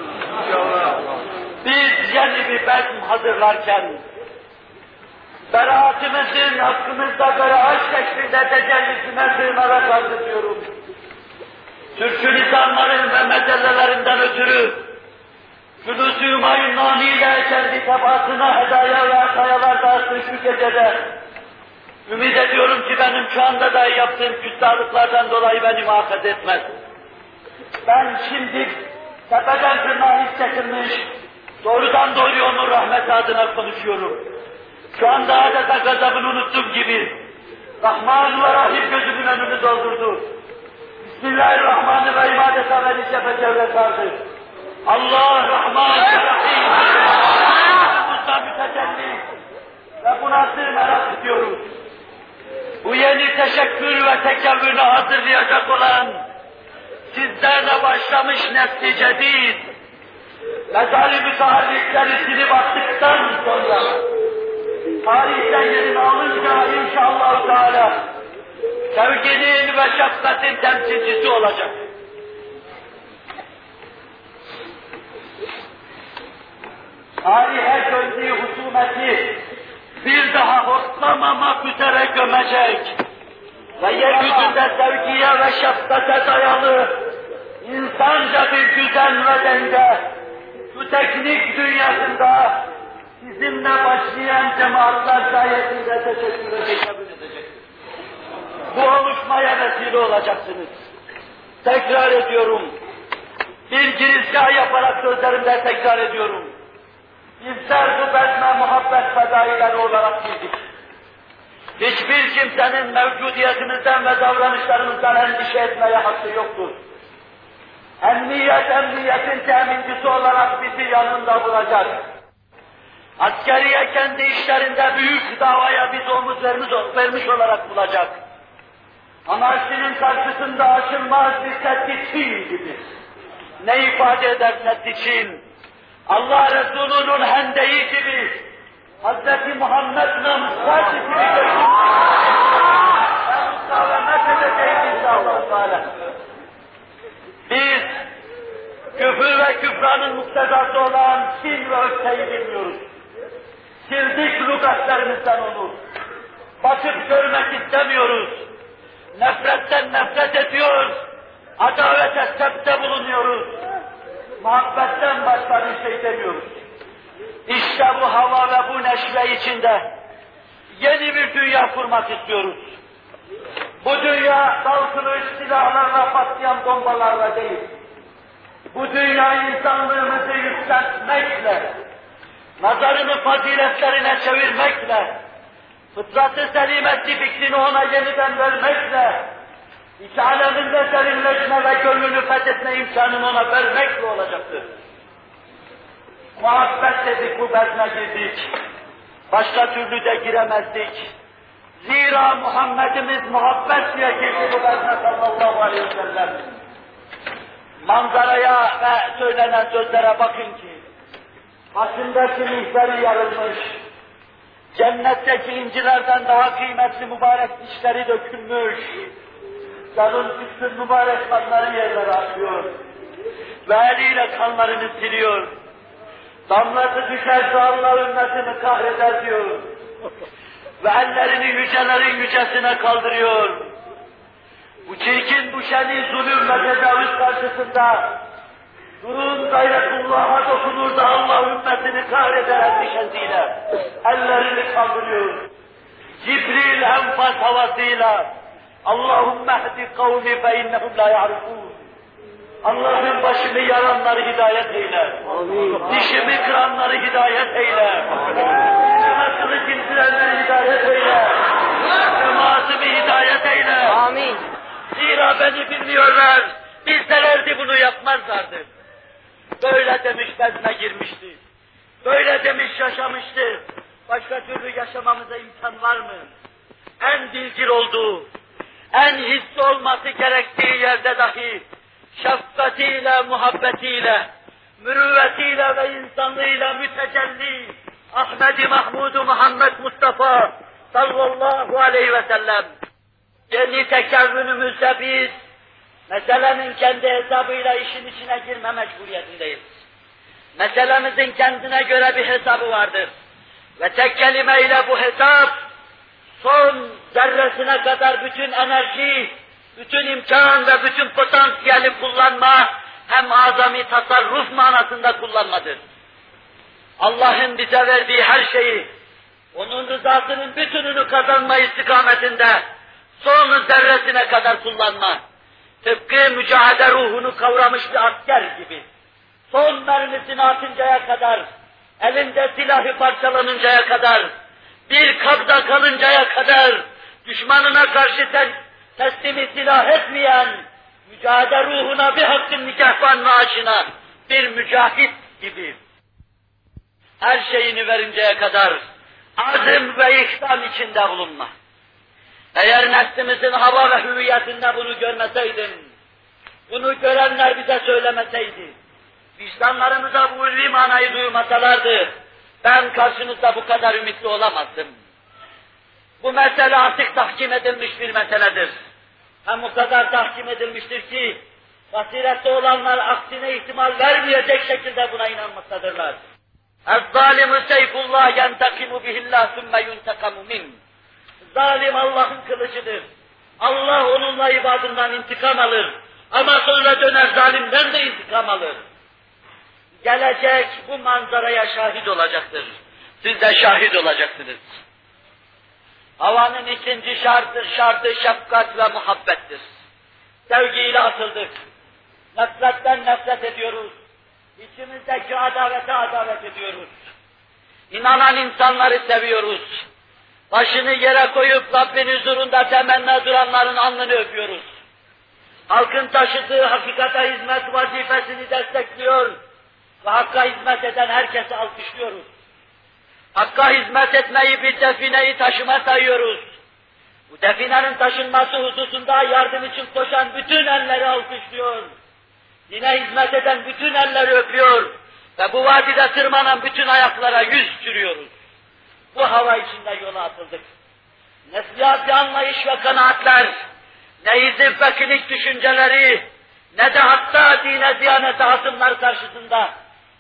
Biz yeni bir bezm hazırlarken, beraatimizin hakkımızda beraat şeklinde tecellisine sığınarak arz ediyorum. Türk'ün insanların ve meselelerinden ötürü, Cülûs-i Hümayun ile kendi tebaasına hedaya ve hatayalar dağıttığı şu gecede, ümit ediyorum ki benim şu anda dahi yaptığım küstahlıklardan dolayı beni muhafaza etmez. Ben şimdi tepeden tırnağa hiç çekilmiş, doğrudan doğruya onun rahmet adına konuşuyorum. Şu anda adeta gazabını unuttum gibi, Rahman ve Rahim gözümün önünü doldurdu. Bismillahirrahmanirrahim adeta beni cephe sardı. Allah Rahman ve Rahim, Allah'ımızda mütecelli ve bu nasıl merak ediyoruz. Bu yeni teşekkür ve tekevvünü hazırlayacak olan, sizlerle başlamış nesli cedid, mezar-ı müteharrikleri silip attıktan sonra, tarihten yerini alınca inşallah Teala, sevginin ve şefkatin temsilcisi olacak. Tarihe gördüğü husumeti bir daha hortlamamak üzere gömecek ve yeryüzünde sevgiye ve şefkate dayalı insanca bir düzen ve denge, şu teknik dünyasında sizinle başlayan cemaatler sayesinde teşekkür edecektir. Bu oluşmaya vesile olacaksınız. Tekrar ediyorum, bir girizgah yaparak sözlerimde tekrar ediyorum. Bizler bu bezme muhabbet fedaileri olarak girdik. Hiçbir kimsenin mevcudiyetimizden ve davranışlarımızdan endişe etmeye hakkı yoktur. Emniyet, emniyetin temincisi olarak bizi yanında bulacak. Askeriye kendi işlerinde büyük davaya biz omuz vermiş, vermiş olarak bulacak. Anarşinin karşısında aşılmaz bir tehditçin gibi. Ne ifade eder tehditçin? Allah Resulü'nün hendeyi gibi, Hazreti Muhammed namsat gibi gördük. Ve mukavemet edeceğiz inşallah Teala. Kur'an'ın muktezası olan sin ve öfkeyi bilmiyoruz. Sildik lügatlerimizden onu. Bakıp görmek istemiyoruz. Nefretten nefret ediyoruz. Adavete sebepte bulunuyoruz. Muhabbetten başka bir şey demiyoruz. İşte bu hava ve bu neşve içinde yeni bir dünya kurmak istiyoruz. Bu dünya dal kılıç silahlarla patlayan bombalarla değil. Bu dünya insanlığımızı yükseltmekle, nazarını faziletlerine çevirmekle, fıtrat-ı selimesi fikrini ona yeniden vermekle, İç aleminde derinleşme ve gönlünü fethetme imkanını ona vermekle olacaktır. Muhabbet dedik, bu bezme girdik. Başka türlü de giremezdik. Zira Muhammedimiz muhabbet diye girdi bu bezme sallallahu aleyhi ve sellem. Manzaraya ve söylenen sözlere bakın ki, başındaki mihveri yarılmış, cennetteki incilerden daha kıymetli mübarek dişleri dökülmüş, canın bütün mübarek kanları yerlere atıyor ve eliyle kanlarını siliyor. Damlası düşerse Allah ümmetini kahreder diyor. Ve ellerini yücelerin yücesine kaldırıyor. Bu çirkin, bu şeni zulüm ve tecavüz karşısında durun gayretullah'a dokunur da Allah ümmetini kahreder endişesiyle. Ellerini kaldırıyor. Cibril enfas havasıyla Allahümme ehdi kavmi fe innehum la ya'rifûn. Allah'ın başımı yaranları hidayet eyle. Amin. Dişimi kıranları hidayet eyle. Dişime kılıç indirenleri hidayet eyle. Cemaatimi hidayet eyle. Amin. Zira beni bilmiyorlar. Bilselerdi bunu yapmazlardı. Böyle demiş bezme girmişti. Böyle demiş yaşamıştı. Başka türlü yaşamamıza imkan var mı? En dilcil olduğu, en hissi olması gerektiği yerde dahi şefkatiyle, muhabbetiyle, mürüvvetiyle ve insanlığıyla mütecelli Ahmed-i Mahmud-u Muhammed Mustafa sallallahu aleyhi ve sellem yeni tekevvünümüzde biz meselenin kendi hesabıyla işin içine girme mecburiyetindeyiz. Meselemizin kendine göre bir hesabı vardır. Ve tek kelimeyle bu hesap son zerresine kadar bütün enerji, bütün imkan ve bütün potansiyeli kullanma, hem azami tasarruf manasında kullanmadır. Allah'ın bize verdiği her şeyi, onun rızasının bütününü kazanma istikametinde son zerresine kadar kullanma. Tıpkı mücadele ruhunu kavramış bir asker gibi. Son mermisini atıncaya kadar, elinde silahı parçalanıncaya kadar, bir kabda kalıncaya kadar, düşmanına karşı te teslimi silah etmeyen, mücadele ruhuna bir hakkın nikahvan maaşına, bir mücahit gibi, her şeyini verinceye kadar, azim ve ihsan içinde bulunma. Eğer nefsimizin hava ve hüviyetinde bunu görmeseydin, bunu görenler bize söylemeseydi, vicdanlarımıza bu ulvi manayı duymasalardı, ben karşınızda bu kadar ümitli olamazdım. Bu mesele artık tahkim edilmiş bir meseledir. Hem o kadar tahkim edilmiştir ki, basiretli olanlar aksine ihtimal vermeyecek şekilde buna inanmaktadırlar. اَذْظَالِمُ سَيْفُ اللّٰهِ يَنْتَقِمُ بِهِ اللّٰهِ ثُمَّ يُنْتَقَمُ مِنْهِ. Zalim Allah'ın kılıcıdır. Allah onunla ibadından intikam alır. Ama sonra döner zalimden de intikam alır. Gelecek bu manzaraya şahit olacaktır. Siz de şahit olacaksınız. Havanın ikinci şartı, şartı şefkat ve muhabbettir. Sevgiyle atıldık. Nefretten nefret ediyoruz. İçimizdeki adavete adavet ediyoruz. İnanan insanları seviyoruz. Başını yere koyup Rabbin huzurunda temenni duranların alnını öpüyoruz. Halkın taşıdığı hakikate hizmet vazifesini destekliyor ve Hakk'a hizmet eden herkesi alkışlıyoruz. Hakk'a hizmet etmeyi bir defineyi taşıma sayıyoruz. Bu definenin taşınması hususunda yardım için koşan bütün elleri alkışlıyor. Dine hizmet eden bütün elleri öpüyor ve bu vadide tırmanan bütün ayaklara yüz sürüyoruz. Bu hava içinde yola atıldık. Ne siyasi anlayış ve kanaatler, ne hizip ve kilik düşünceleri, ne de hatta dine diyanete hasımlar karşısında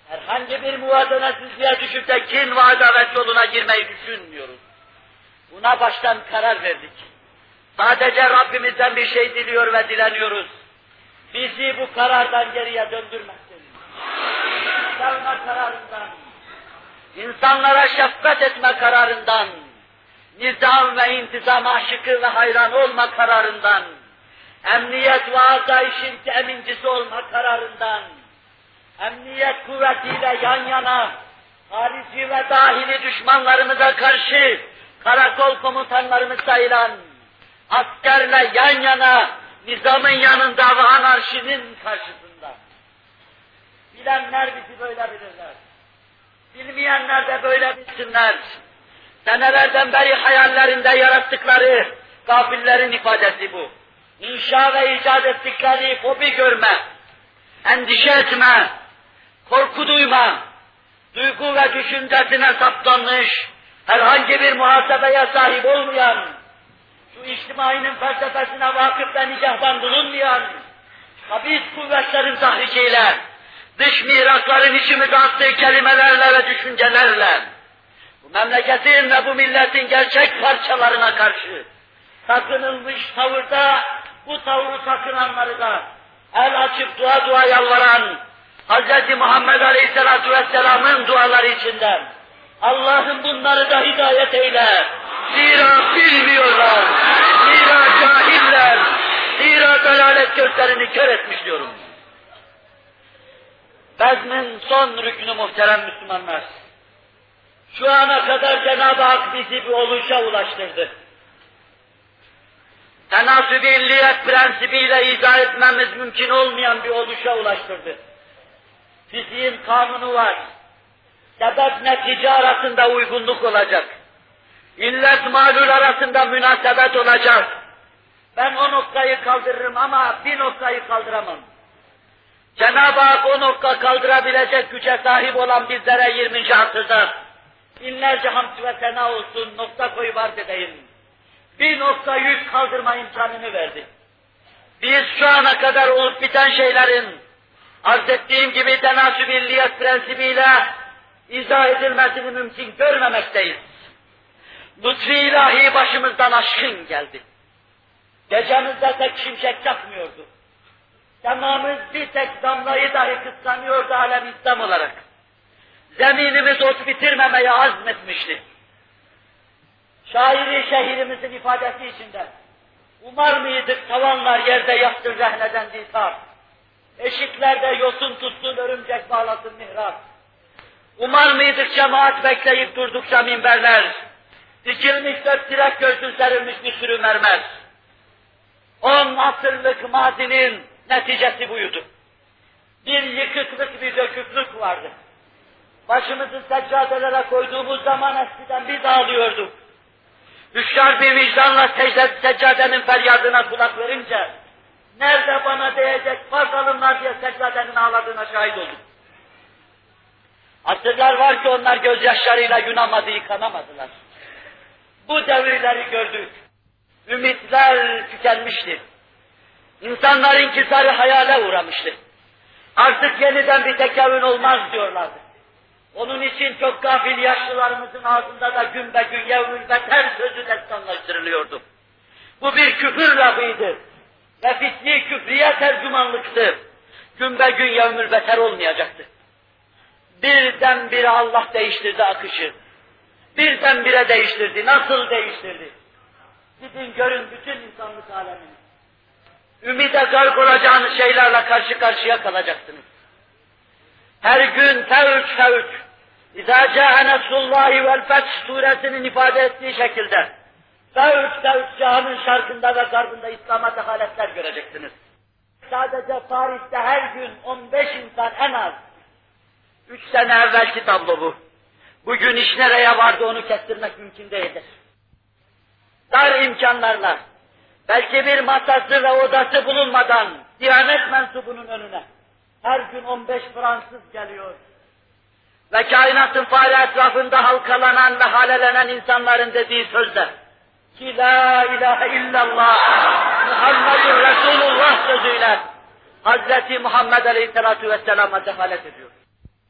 Herhangi bir muvazenetsizliğe düşüp de kin ve adalet yoluna girmeyi düşünmüyoruz. Buna baştan karar verdik. Sadece Rabbimizden bir şey diliyor ve dileniyoruz. Bizi bu karardan geriye döndürmesin. Sevme kararından, insanlara şefkat etme kararından, nizam ve intizama aşıkı ve hayran olma kararından, emniyet ve asayişin temincisi olma kararından, emniyet kuvvetiyle yan yana, harici ve dahili düşmanlarımıza karşı karakol komutanlarımız sayılan, askerle yan yana, nizamın yanında ve anarşinin karşısında. Bilenler bizi böyle bilirler. Bilmeyenler de böyle bilsinler. Senelerden beri hayallerinde yarattıkları gafillerin ifadesi bu. İnşa ve icat ettikleri fobi görme, endişe etme, korku duyma, duygu ve düşüncesine saplanmış, herhangi bir muhasebeye sahip olmayan, şu içtimainin felsefesine vakıf ve nicahdan bulunmayan, habis kuvvetlerin tahriciyle, dış mirakların içimize attığı kelimelerle ve düşüncelerle, bu memleketin ve bu milletin gerçek parçalarına karşı sakınılmış tavırda, bu tavrı sakınanları da el açıp dua dua yalvaran Hz. Muhammed Aleyhisselatü Vesselam'ın duaları içinden Allah'ım bunları da hidayet eyle. Zira bilmiyorlar, zira cahiller, zira dalalet gözlerini kör etmiş diyorum. Bezmin son rüknü muhterem Müslümanlar. Şu ana kadar Cenab-ı Hak bizi bir oluşa ulaştırdı. Tenasüb-i illiyet prensibiyle izah etmemiz mümkün olmayan bir oluşa ulaştırdı. Fiziğin kanunu var. Sebep netice arasında uygunluk olacak. İllet malul arasında münasebet olacak. Ben o noktayı kaldırırım ama bir noktayı kaldıramam. Cenab-ı Hak o nokta kaldırabilecek güce sahip olan bizlere yirminci asırda binlerce hamd ve sena olsun, nokta koyu var dedeyim. Bir nokta yük kaldırma imkanını verdi. Biz şu ana kadar olup biten şeylerin arz ettiğim gibi tenasüb-i illiyet prensibiyle izah edilmesini mümkün görmemekteyiz. Lütfi ilahi başımızdan aşkın geldi. Gecemizde tek şimşek çakmıyordu. Semamız bir tek damlayı dahi kıskanıyordu alem İslam olarak. Zeminimiz ot bitirmemeye azmetmişti. Şairi şehrimizin ifadesi içinde, umar mıydık tavanlar yerde yaktır rehneden dikar, eşiklerde yosun tutsun örümcek bağlasın mihrap. Umar mıydık cemaat bekleyip durdukça minberler, dikilmiş dört direk gözün serilmiş bir sürü mermer. On asırlık mazinin neticesi buydu. Bir yıkıklık, bir döküklük vardı. Başımızı seccadelere koyduğumuz zaman eskiden biz ağlıyorduk. Hüşyar bir vicdanla secde, seccadenin feryadına kulak verince, nerede bana değecek farz alınlar diye seccadenin ağladığına şahit olduk. Asırlar var ki onlar gözyaşlarıyla yunamadı, yıkanamadılar. Bu devirleri gördük. Ümitler tükenmişti. İnsanlar inkisarı hayale uğramıştı. Artık yeniden bir tekevün olmaz diyorlardı. Onun için çok gafil yaşlılarımızın ağzında da gün be gün yevmül beter sözü destanlaştırılıyordu. Bu bir küfür lafıydı. Ve fitni küfriye tercümanlıktı. Gün be gün yevmül beter olmayacaktı. Birdenbire Allah değiştirdi akışı. Birdenbire değiştirdi. Nasıl değiştirdi? Gidin görün bütün insanlık alemini. Ümide gark olacağınız şeylerle karşı karşıya kalacaksınız. Her gün fevç fevç, İzâ câhe nesrullâhi vel feth suresinin ifade ettiği şekilde, fevç fevç cihanın şarkında ve garbında İslam'a dehaletler göreceksiniz. Sadece Paris'te her gün on beş insan en az, üç sene evvelki tablo bu. Bugün iş nereye vardı onu kestirmek mümkün değildir. Dar imkanlarla, belki bir masası ve odası bulunmadan, Diyanet mensubunun önüne, her gün on beş Fransız geliyor. Ve kainatın fare etrafında halkalanan ve halelenen insanların dediği sözler, ki la ilahe illallah, Muhammedur Resulullah sözüyle, Hazreti Muhammed Aleyhisselatü Vesselam'a dehalet ediyor.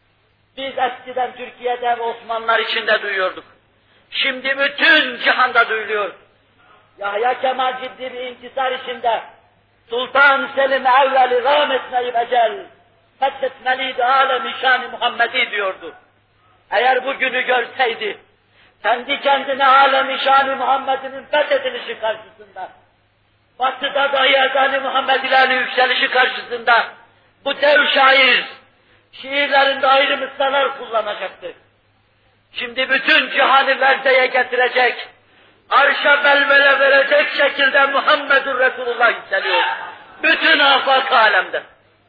Biz eskiden Türkiye'de ve Osmanlılar içinde duyuyorduk. Şimdi bütün cihanda duyuluyor. Yahya Kemal ciddi bir intisar içinde. Sultan Selim evveli rahmetmeyi becel. Fethetmeliydi alem-i şan-ı Muhammed'i diyordu. Eğer bu günü görseydi, kendi kendine alem-i şan-ı Muhammed'inin fethedilişi karşısında, batıda dahi ezan-ı Muhammedilerin yükselişi karşısında, bu dev şair, şiirlerinde ayrı mısralar kullanacaktı. Şimdi bütün cihanı verzeye getirecek, arşa belvele verecek şekilde Muhammedur Resulullah yükseliyor. Bütün afak alemde.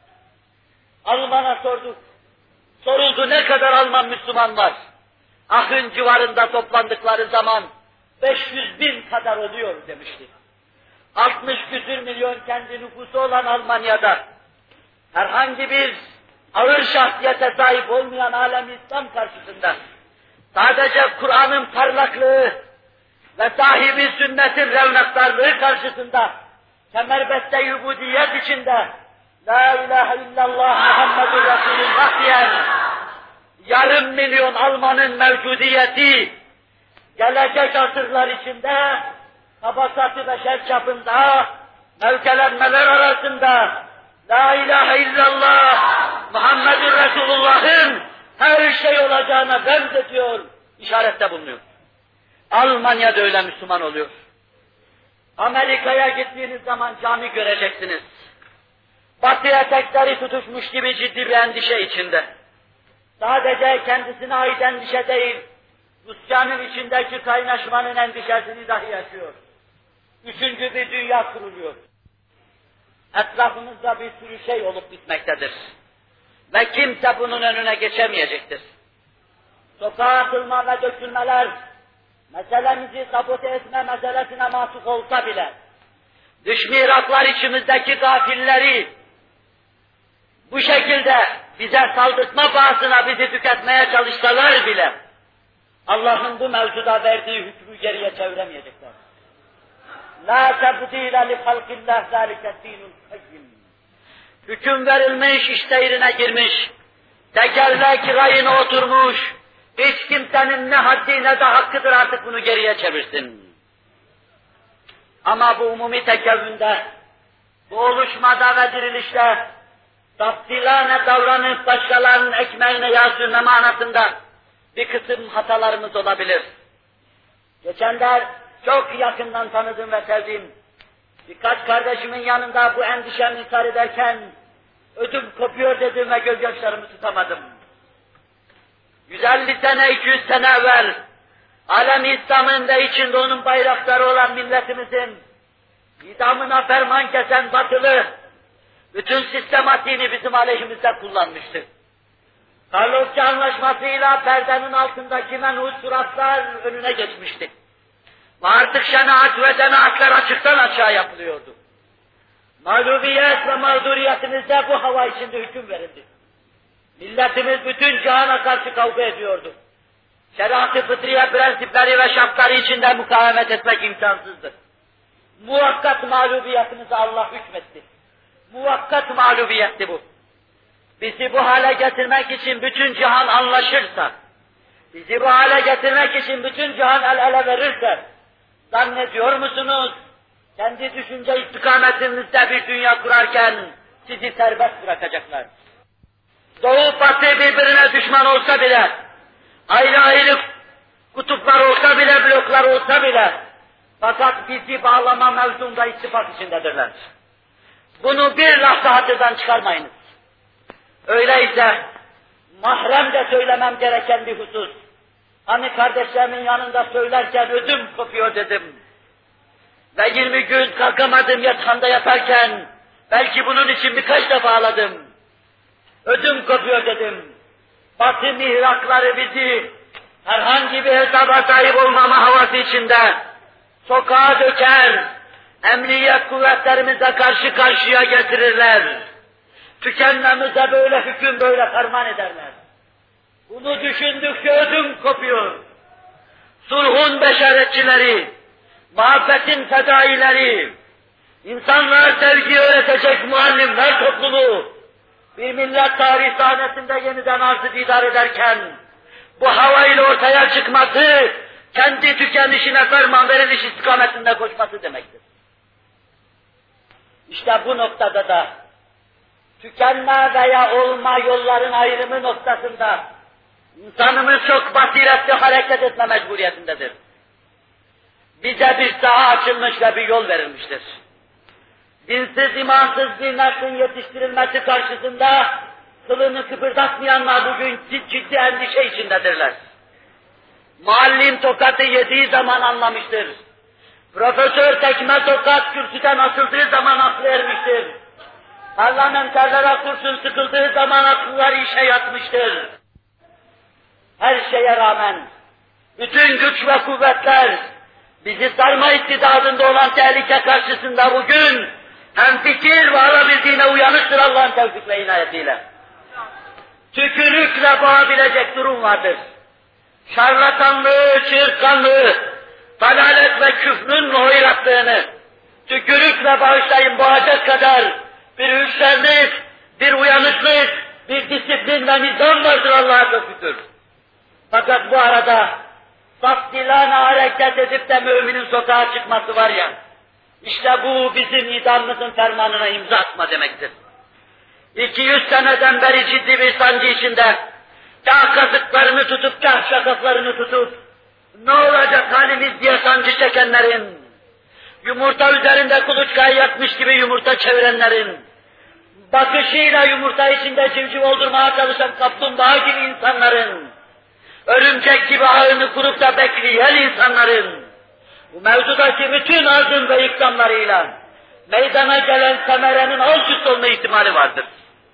Alman'a sorduk. Soruldu ne kadar Alman Müslüman var? Ahın civarında toplandıkları zaman beş yüz bin kadar oluyor demişti. altmış küsür milyon kendi nüfusu olan Almanya'da herhangi bir ağır şahsiyete sahip olmayan alem-i İslam karşısında sadece Kur'an'ın parlaklığı ve sahibi sünnetin revnaktarlığı karşısında kemerbeste yubudiyet içinde La ilahe illallah Muhammedur Resulullah diyen yarım milyon Almanın mevcudiyeti gelecek asırlar içinde tabakatı beşer çapında mevkelenmeler arasında La ilahe illallah Muhammedur Resulullah'ın her şey olacağına benzetiyor, işarette bulunuyor. Almanya'da öyle Müslüman oluyor. Amerika'ya gittiğiniz zaman cami göreceksiniz. Batı etekleri tutuşmuş gibi ciddi bir endişe içinde. Sadece kendisine ait endişe değil, Rusya'nın içindeki kaynaşmanın endişesini dahi yaşıyor. Üçüncü bir dünya kuruluyor. Etrafımızda bir sürü şey olup bitmektedir. Ve kimse bunun önüne geçemeyecektir. Sokağa atılma ve dökülmeler, meselemizi sabote etme meselesine mahsus olsa bile, dış mihraklar içimizdeki gafilleri bu şekilde bize saldırtma bahsına bizi tüketmeye çalışsalar bile, Allah'ın bu mevzuda verdiği hükmü geriye çeviremeyecekler. La tebdîle li halkillah zâlikeddînul kayyim. Hüküm verilmiş, işte yerine girmiş, tekerlek rayına oturmuş, hiç kimsenin ne haddi ne de hakkıdır artık bunu geriye çevirsin. Ama bu umumi tekevvünde, bu oluşmada ve dirilişte, tafsilane davranıp başkalarının ekmeğine yağ sürme manasında bir kısım hatalarımız olabilir. Geçenler çok yakından tanıdım ve sevdim. Birkaç kardeşimin yanında bu endişemi ishar ederken ödüm kopuyor dedim ve gözyaşlarımı tutamadım. yüz elli sene, iki yüz sene evvel alem-i İslam'ın ve içinde onun bayrakları olan milletimizin idamına ferman kesen batılı bütün sistematiğini bizim aleyhimizde kullanmıştı. Karlofça anlaşmasıyla perdenin altındaki menhus suratlar önüne geçmişti. Ve artık şenaat ve cemaatler açıktan açığa yapılıyordu. Mağlubiyet ve mağduriyetimizde bu hava içinde hüküm verildi. Milletimiz bütün cihana karşı kavga ediyordu. Şeriat-ı fıtriye prensipleri ve şartları içinde mukavemet etmek imkansızdı. Muvakkat mağlubiyetimize Allah hükmetti. Muvakkat mağlubiyetti bu. Bizi bu hale getirmek için bütün cihan anlaşırsa, bizi bu hale getirmek için bütün cihan el ele verirse, zannediyor musunuz, kendi düşünce istikametinizde bir dünya kurarken sizi serbest bırakacaklar? Doğu batı birbirine düşman olsa bile, ayrı ayrı kutuplar olsa bile, bloklar olsa bile, fakat bizi bağlama mevzunda ittifak içindedirler. Bunu bir lahza hatırdan çıkarmayınız. Öyleyse, mahrem de söylemem gereken bir husus. Hani kardeşlerimin yanında söylerken ödüm kopuyor dedim. Ve yirmi gün kalkamadım yatağımda yatarken, belki bunun için birkaç defa ağladım. Ödüm kopuyor dedim. Batı mihrakları bizi herhangi bir hesaba sahip olmama havası içinde sokağa döker, emniyet kuvvetlerimize karşı karşıya getirirler. Tükenmemize böyle hüküm, böyle ferman ederler. Bunu düşündükçe ödüm kopuyor. Sulhun beşaretçileri, muhabbetin fedaileri, insanlara sevgi öğretecek muallimler topluluğu, bir millet tarih sahnesinde yeniden arz-ı didar ederken, bu havayla ortaya çıkması, kendi tükenişine ferman veriliş istikametinde koşması demektir. İşte bu noktada da, tükenme veya olma yolların ayrımı noktasında, insanımız çok basiretli hareket etme mecburiyetindedir. Bize bir saha açılmış ve bir yol verilmiştir. Dinsiz, imansız bir neslin yetiştirilmesi karşısında kılını kıpırdatmayanlar bugün ciddi endişe içindedirler. Muallim tokatı yediği zaman anlamıştır. Profesör tekme tokat kürsüden asıldığı zaman aklı ermiştir. Parlamenterlere kurşun sıkıldığı zaman akılları işe yatmıştır. Her şeye rağmen bütün güç ve kuvvetler bizi sarma iktidadında olan tehlike karşısında bugün hem fikir ve alabildiğine uyanıktır Allah'ın tevfik ve inayetiyle. Tükürükle boğabilecek durum vardır. Şarlatanlığı, çırtkanlığı, dalalet ve küfrün hoyratlığını tükürükle bağışlayın boğacak kadar bir hüşerlik, bir uyanıklık, bir disiplin ve nizam vardır Allah'a çok şükür. Fakat bu arada saftilana hareket edip de müminin sokağa çıkması var ya, işte bu bizim idamımızın fermanına imza atma demektir. iki yüz seneden beri ciddi bir sancı içinde, kah kazıklarını tutup, kah şakaklarını tutup, ne olacak halimiz diye sancı çekenlerin, yumurta üzerinde kuluçkayı yatmış gibi yumurta çevirenlerin, bakışıyla yumurta içinde civciv oldurmaya çalışan kaplumbağa gibi insanların, örümcek gibi ağını kurup da bekleyen insanların, bu mevcudaki bütün azım ve ikramlarıyla meydana gelen semerenin alt üst olma ihtimali vardır.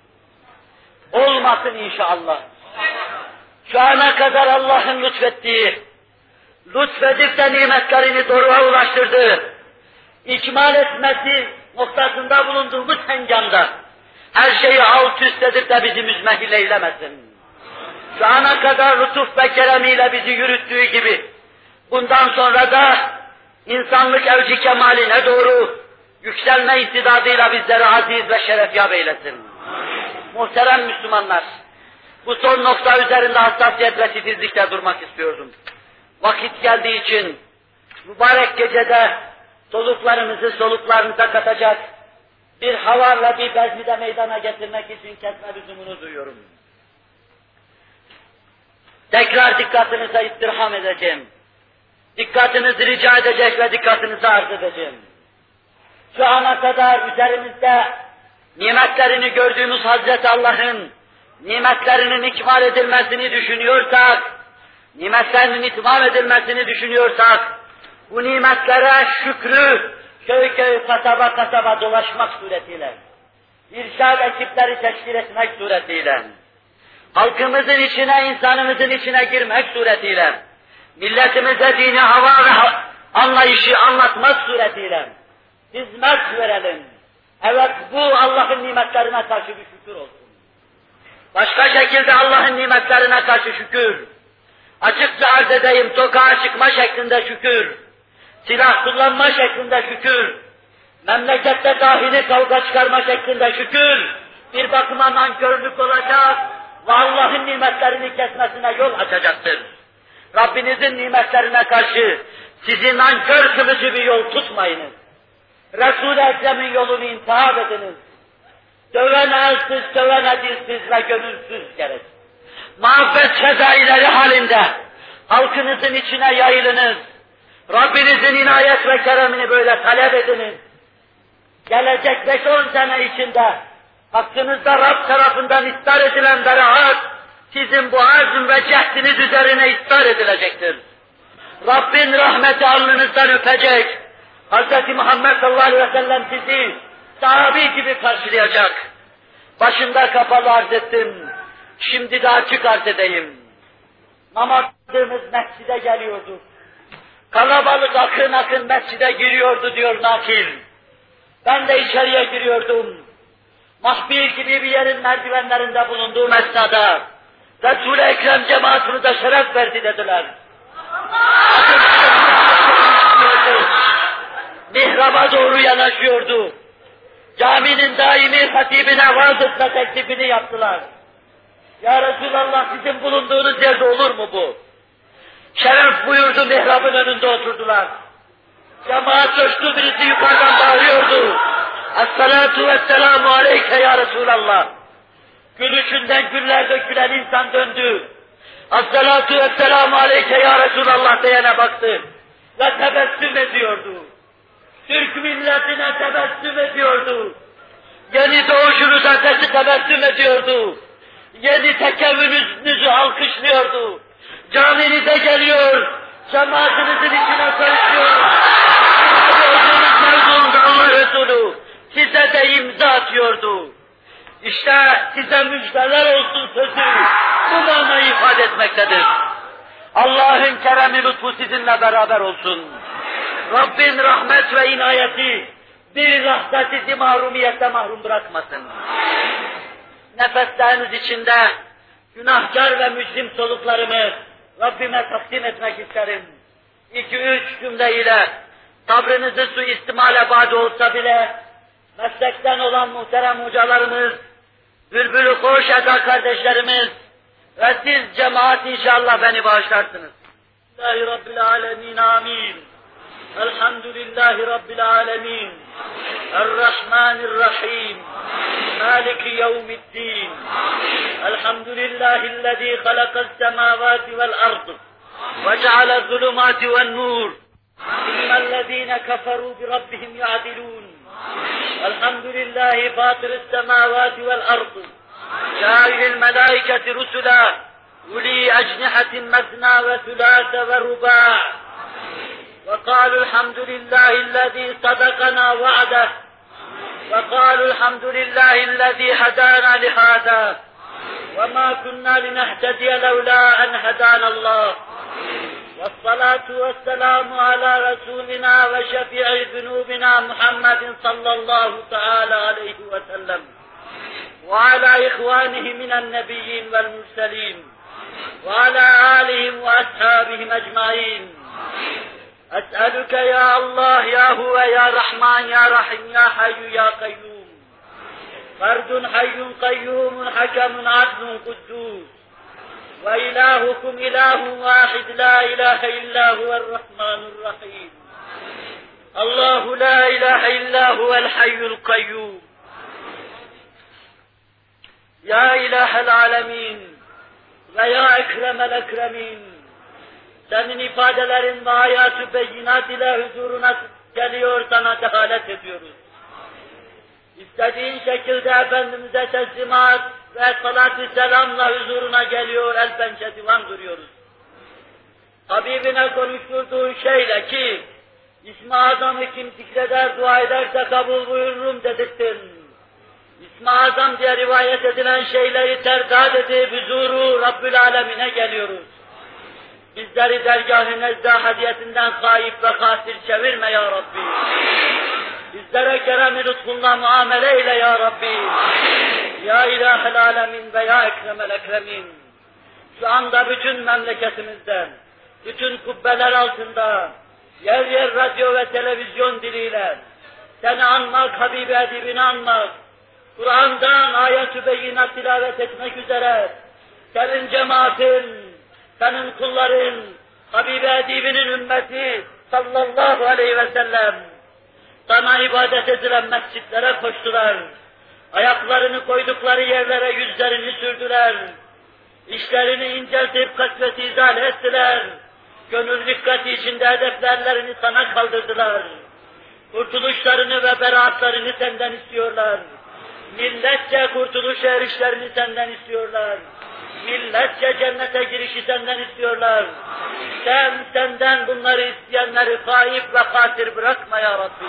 Olmasın inşallah. Şu ana kadar Allah'ın lütfettiği, lütfedip de nimetlerini doruğa ulaştırdığı, ikmal etmesi noktasında bulunduğumuz hengamda her şeyi alt üst edip de bizi müzmehil eylemesin. Şu ana kadar lütuf ve keremiyle bizi yürüttüğü gibi, bundan sonra da insanlık evci kemaline doğru yükselme istidadıyla bizleri aziz ve şerefyab eylesin. Muhterem Müslümanlar, bu son nokta üzerinde hassasiyet ve titizlikle durmak istiyordum. Vakit geldiği için mübarek gecede soluklarımızı soluklarınıza katacak bir havarla bir bezmi de meydana getirmek için kesme lüzumunu duyuyorum. Tekrar dikkatinize istirham edeceğim. Dikkatinizi rica edecek ve dikkatinizi arz edeceğim. Şu ana kadar üzerimizde nimetlerini gördüğümüz Hazreti Allah'ın nimetlerinin ikmal edilmesini düşünüyorsak, nimetlerinin itmam edilmesini düşünüyorsak, bu nimetlere şükrü köy köy kasaba kasaba dolaşmak suretiyle, irşad ekipleri teşkil etmek suretiyle, halkımızın içine, insanımızın içine girmek suretiyle, milletimize dini hava ve anlayışı anlatmak suretiyle hizmet verelim. Evet, bu Allah'ın nimetlerine karşı bir şükür olsun. Başka şekilde Allah'ın nimetlerine karşı şükür. Açıkça arz edeyim, sokağa çıkma şeklinde şükür. Silah kullanma şeklinde şükür. Memlekette dahili kavga çıkarma şeklinde şükür. Bir bakıma nankörlük olacak ve Allah'ın nimetlerini kesmesine yol açacaktır. Rabbinizin nimetlerine karşı sizi nankör kılıcı bir yol tutmayınız. Resul-i Ekrem'in yolunu intihap ediniz. Döven elsiz, döven dilsiz ve gönülsüz gerek. Mağfiret fedaileri halinde halkınızın içine yayılınız. Rabbinizin inayet ve keremini böyle talep ediniz. Gelecek beş on sene içinde hakkınızda Rab tarafından istar edilen beraat sizin bu azm ve cehdiniz üzerine istar edilecektir. Rabbin rahmeti alnınızdan öpecek. Hz. Muhammed sallallahu aleyhi ve sellem sizi sahabi gibi karşılayacak. Başında kapalı arz ettim. Şimdi de açık arz edeyim. Namaz kıldığımız mescide geliyorduk. Kalabalık akın akın mescide giriyordu diyor nakil. Ben de içeriye giriyordum. Mahbir gibi bir yerin merdivenlerinde bulunduğum esnada Resul-i Ekrem cemaatini de şeref verdi dediler. Mihraba doğru yanaşıyordu. caminin daimi hatibine vaaz etme teklifini yaptılar. Ya Resulallah bizim bulunduğunuz yerde olur mu bu? Şeref buyurdu, mihrabın önünde oturdular. Cemaat coştu, birisi yukarıdan bağırıyordu. Es-salatu vesselamu aleyke ya Resulallah. Gülüşünden güller dökülen insan döndü. Es-salatu vesselamu aleyke ya Resulallah diyene baktı. Ve tebessüm ediyordu. Türk milletine tebessüm ediyordu. Yeni doğuşunuz sesi tebessüm ediyordu. Yeni tekevvününüzü alkışlıyordu. Caminize geliyor, cemaatinizin içine koşuyor. Olduğunuz mevzuunda Allah Resulü size de imza atıyordu. İşte size müjdeler olsun sözü bu manayı ifade etmektedir. Allah'ın keremi lütfu sizinle beraber olsun. Rabbin rahmet ve inayeti bir lahza sizi mahrumiyette mahrum bırakmasın. Nefesleriniz içinde günahkar ve mücrim soluklarımı Rabbime takdim etmek isterim. İki üç cümleyle sabrınızı suistimale badi olsa bile meslekten olan muhterem hocalarımız, bülbülü hoş eda kardeşlerimiz ve siz cemaat inşallah beni bağışlarsınız. Allahi Rabbil alemin, amin. Elhamdülillahi Rabbil alemin. Errahmanirrahim. Maliki yevmiddin. Elhamdülillahillezî halakassemâvâti vel ardı ve ceale zulumâti ven nur. İnnellezîne keferû bi rabbihim ya'dilûn. Elhamdülillahi fâtirissemâvâti vel ardı. Câilil melâiketi rusulâ ulî ecnihatin mesnâ ve thulâse ve rubâ. وقالوا الحمد لله الذي صدقنا وعده وقالوا الحمد لله الذي هدانا لهذا وما كنا لنهتدي لولا أن هدانا الله والصلاة والسلام على رسولنا وشفيع ذنوبنا محمد صلى الله تعالى عليه وسلم وعلى إخوانه من النبيين والمرسلين وعلى آلهم وأصحابهم أجمعين. أسألك يا الله يا هو يا رحمن يا رحيم يا حي يا قيوم فرد حي قيوم حكم عدل قدوس وإلهكم إله واحد لا إله إلا هو الرحمن الرحيم الله لا إله إلا هو الحي القيوم يا إله العالمين ويا أكرم الأكرمين. Senin ifadelerin ve hayat-ı beyinat ile huzuruna geliyor, sana dehalet ediyoruz. İstediğin şekilde Efendimiz'e teslimat ve salat-ı selamla huzuruna geliyor, el pençe divan duruyoruz. Habibine konuşturduğun şeyle ki, İsmi Azam'ı kim zikreder, dua ederse kabul buyururum dedirttin. İsmi Azam diye rivayet edilen şeyleri terdat edip huzuru Rabbül Alemine geliyoruz. Bizleri dergâh-ı nezdâ hadiyetinden kayıp ve hasir çevirme ya Rabbi. Bizlere kerem-i lütfunla muamele eyle ya Rabbi. Ya ilâhel âlemin ve ya ekremel ekremin. Şu anda bütün memleketimizde, bütün kubbeler altında, yer yer radyo ve televizyon diliyle seni anmak, Habibi edibini anmak, Kur'an'dan ayet-ü beyinat tilavet etmek üzere senin cemaatin, senin kulların, Habibi edibinin ümmeti sallallahu aleyhi ve sellem sana ibadet edilen mescitlere koştular. Ayaklarını koydukları yerlere yüzlerini sürdüler. İşlerini inceltip kasveti izale ettiler. Gönül dikkati içinde hedeflerlerini sana kaldırdılar. Kurtuluşlarını ve beraatlarını senden istiyorlar. Milletçe kurtuluş erişlerini senden istiyorlar. Milletçe cennete girişi senden istiyorlar. Sen senden bunları isteyenleri kayıp ve katir bırakma ya Rabbi.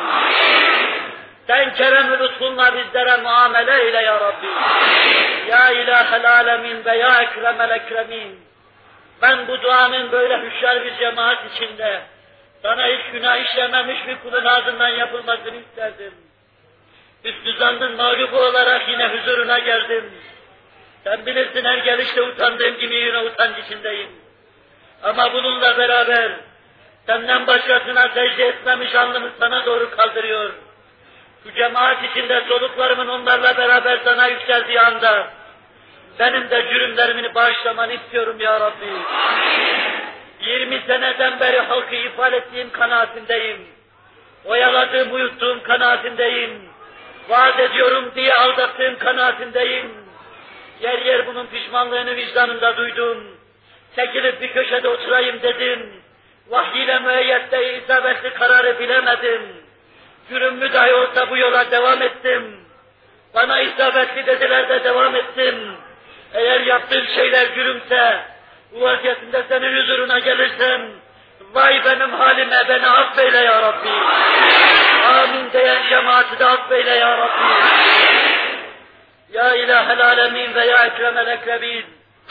Sen kerem-ü lütfunla bizlere muamele eyle ya Rabbi. Ya ilâhel âlemin ve ya ekremel ekremin. Ben bu duanın böyle hüşyar bir cemaat içinde sana hiç günah işlememiş bir kulun ağzından yapılmasını isterdim. Üstü zannın mağlubu olarak yine huzuruna geldim. Sen bilirsin her gelişte utandığım gibi yine utanç içindeyim. Ama bununla beraber senden başkasına secde etmemiş alnımı sana doğru kaldırıyor. Kucak cemaat içinde soluklarımın onlarla beraber sana yükseldiği anda, benim de cürümlerimi bağışlamanı istiyorum ya Rabbi. yirmi seneden beri halkı ifade ettiğim kanaatindeyim. Oyaladığım, uyuttuğum kanaatindeyim. Vaat ediyorum diye aldattığım kanaatindeyim. Yer yer bunun pişmanlığını vicdanımda duydum. Çekilip bir köşede oturayım dedim. Vahyiyle müeyyette isabetli kararı bilemedim. Cürümmü dahi olsa bu yola devam ettim. Bana isabetli dediler de devam ettim. Eğer yaptığım şeyler cürümse, bu vaziyetinde senin huzuruna gelirsem, vay benim halime, beni affeyle ya Rabbi. Amin diyen cemaati de affeyle ya Rabbi. Ya İlahel Alemin ve ya Ekremel Ekremîn.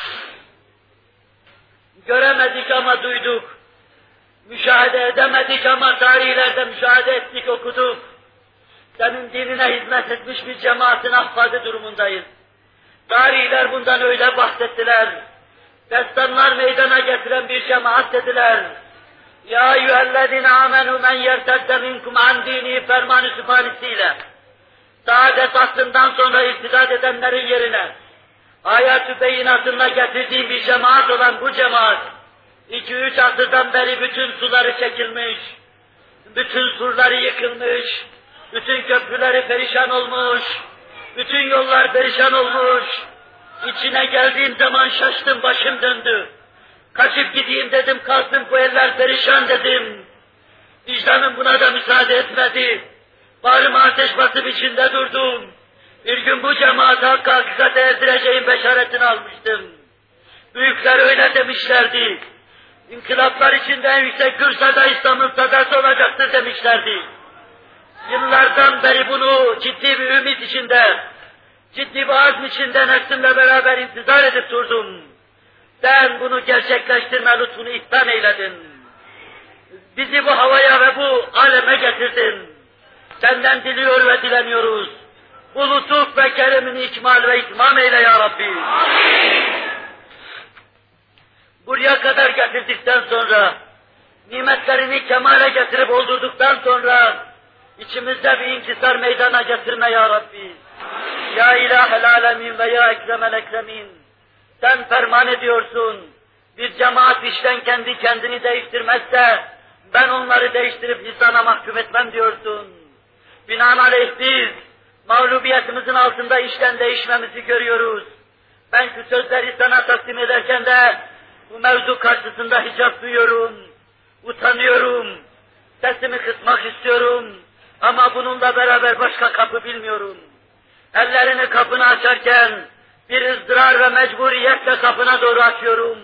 Göremedik ama duyduk. Müşahede edemedik ama tarihlerde müşahede ettik, okuduk. Senin dinine hizmet etmiş bir cemaatin ahfadı durumundayız. Tarihler bundan öyle bahsettiler. Destanlar meydana getiren bir cemaat dediler. Ya eyyühellezine amenu men yertedde minkum an dini ferman-ı sübhanesiyle. Saadet asrından sonra irtidat edenlerin yerine ayet-ü beyinatında getirdiği bir cemaat olan bu cemaat, iki üç asırdan beri bütün suları çekilmiş, bütün surları yıkılmış, bütün köprüleri perişan olmuş, bütün yollar perişan olmuş. İçine geldiğim zaman şaştım, başım döndü. Kaçıp gideyim dedim, kalktım, bu eller perişan dedim. Vicdanım buna da müsaade etmedi. Bağrıma ateş basıp içinde durdum. Bir gün bu cemaat hakka hakikate erdireceğim beşaretini almıştım. Büyükler öyle demişlerdi. İnkılaplar içinde en yüksek kürsada İslam'ın sadası olacaktır demişlerdi. Yıllardan beri bunu ciddi bir ümit içinde, ciddi bir azm içinde nefsimle beraber intizar edip durdum. Sen bunu gerçekleştirme lütfunu ihsan eyledin. Bizi bu havaya ve bu aleme getirdin. Senden diliyor ve dileniyoruz. Bu lütuf ve kerimini ikmal ve itmam eyle ya Rabbi. Buraya kadar getirdikten sonra, nimetlerini kemale getirip oldurduktan sonra, içimizde bir inkisar meydana getirme ya Rabbi. Ya İlahel Alemin ve ya Ekremel Ekremîn. Sen ferman ediyorsun. Bir cemaat işten kendi kendini değiştirmezse, ben onları değiştirip lisana mahkum etmem diyorsun. Binaenaleyh biz, mağlubiyetimizin altında işten değişmemizi görüyoruz. Ben şu sözleri sana takdim ederken de, bu mevzu karşısında hicap duyuyorum, utanıyorum, sesimi kısmak istiyorum ama bununla beraber başka kapı bilmiyorum. Ellerini kapını açarken bir ızdırar ve mecburiyetle kapına doğru açıyorum.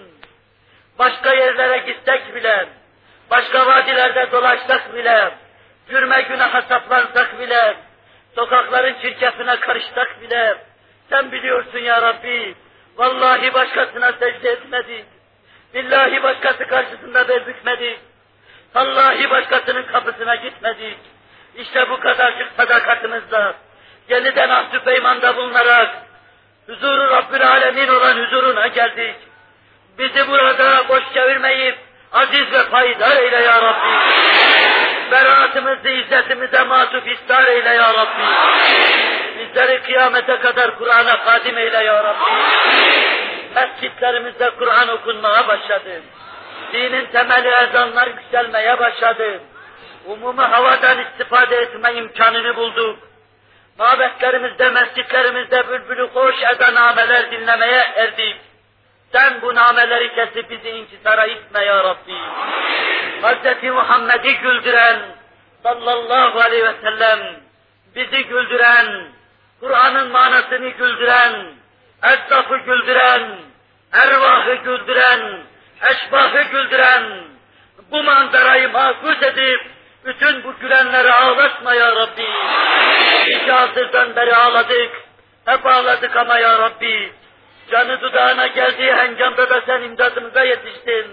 Başka yerlere gitsek bile, başka vadilerde dolaşsak bile, cürme günaha saplansak bile, sokakların çirkefine karışsak bile, sen biliyorsun ya Rabbi, vallahi başkasına secde etmedik. Billahi başkası karşısında bel bükmedik. Vallahi başkasının kapısına gitmedik. İşte bu kadarcık sadakatimizle, yeniden ahd-ı peymanda bulunarak, huzuru Rabbül Alemin olan huzuruna geldik. Bizi burada boş çevirmeyip, aziz ve payidar eyle ya Rabbi. Beraatımızı, izzetimize matuf istar eyle ya Rabbi. Bizleri kıyamete kadar Kur'an'a kadim eyle ya Rabbi. Mescitlerimizde Kur'an okunmaya başladı. Dinin temeli ezanlar yükselmeye başladı. Umumi havadan istifade etme imkanını bulduk. Mabetlerimizde, mescitlerimizde bülbülü hoş eden nameler dinlemeye erdik. Sen bu nameleri kesip bizi inkisara itme ya Rabbi. Hazreti Muhammed'i güldüren, sallallahu aleyhi ve sellem, bizi güldüren, Kur'an'ın manasını güldüren, esnafı güldüren, ervahı güldüren, eşbahı güldüren, bu manzarayı mahfuz edip, bütün bu gülenleri ağlatma ya Rabbi. İki asırdan beri ağladık, hep ağladık ama ya Rabbi, canı dudağına geldiği hengamda da sen imdadımıza yetiştin.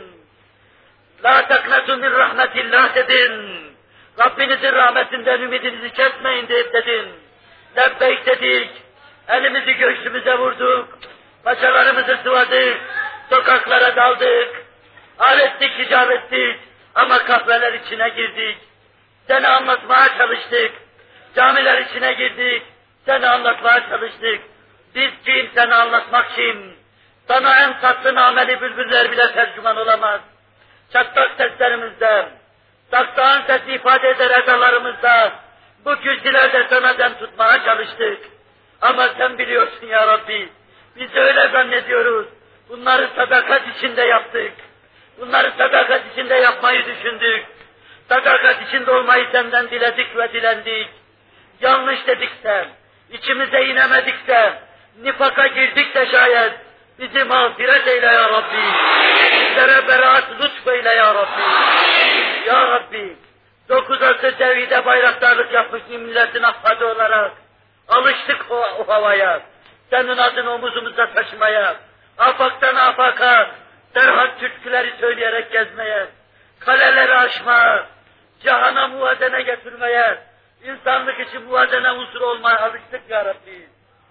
La teknetu min rahmetillah dedin. Rabbinizin rahmetinden ümidinizi kesmeyin deyip dedin. Lebbeyk dedik, elimizi göğsümüze vurduk, paçalarımızı sıvadık, sokaklara daldık, hal ettik, icap ettik ama kahveler içine girdik. Seni anlatmaya çalıştık. Camiler içine girdik, seni anlatmaya çalıştık. Biz kim, seni anlatmak kim? Sana en tatlı nameli bülbüller bile tercüman olamaz. Çatlak seslerimizde, saksağın sesi ifade eder edalarımızda, bu kürsülerde sana dem tutmaya çalıştık. Ama sen biliyorsun ya Rabbi, biz öyle zannediyoruz. Bunları sadakat içinde yaptık. Bunları sadakat içinde yapmayı düşündük. Sadakat içinde olmayı senden diledik ve dilendik. Yanlış dedikse, içimize inemedikse, nifaka girdikse şayet, bizi mağfiret eyle ya Rabbi. Bizlere beraat lütfeyle ya Rabbi. Ya Rabbi, dokuz asır tevhide bayraktarlık yapmış bir milletin affadı olarak alıştık o, o havaya. Senin adını omuzumuzda taşımaya, afaktan afaka, derhat türküleri söyleyerek gezmeye, kaleleri aşmaya, cihana muvazene getirmeye, insanlık için muvazene unsur olmaya alıştık ya Rabbi.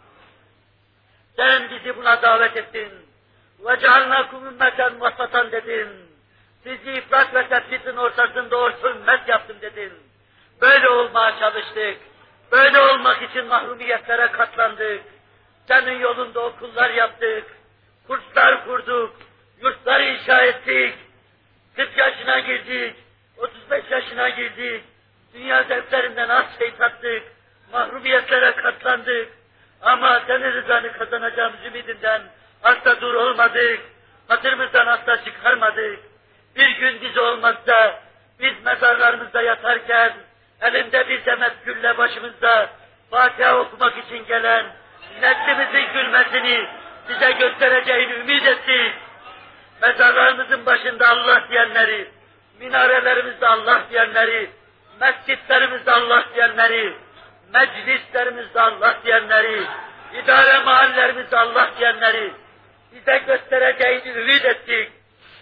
Sen bizi buna davet ettin. وَجَعَلْنَاكُمْ ümmeten vasatan dedin. Sizi ifrat ve tefsitin ortasında orta ümmet yaptım dedin. Böyle olmaya çalıştık. Böyle olmak için mahrumiyetlere katlandık. Senin yolunda okullar yaptık. Kurslar kurduk. Yurtlar inşa ettik. kırk yaşına girdik. otuz beş yaşına girdik. Dünya zevklerinden az şey tattık. Mahrumiyetlere katlandık. Ama senin rızanı kazanacağımız ümidinden asla dur olmadık. Hatırımızdan asla çıkarmadık. Bir gün biz olmazsa, biz mezarlarımızda yatarken, elinde bir demet gülle başımızda Fatiha okumak için gelen, neslimizin gülmesini size göstereceğini ümit ettik. Mezarlarımızın başında Allah diyenleri, minarelerimizde Allah diyenleri, mescitlerimizde Allah diyenleri, meclislerimizde Allah diyenleri, idare mahallelerimizde Allah diyenleri bize göstereceğini ümit ettik.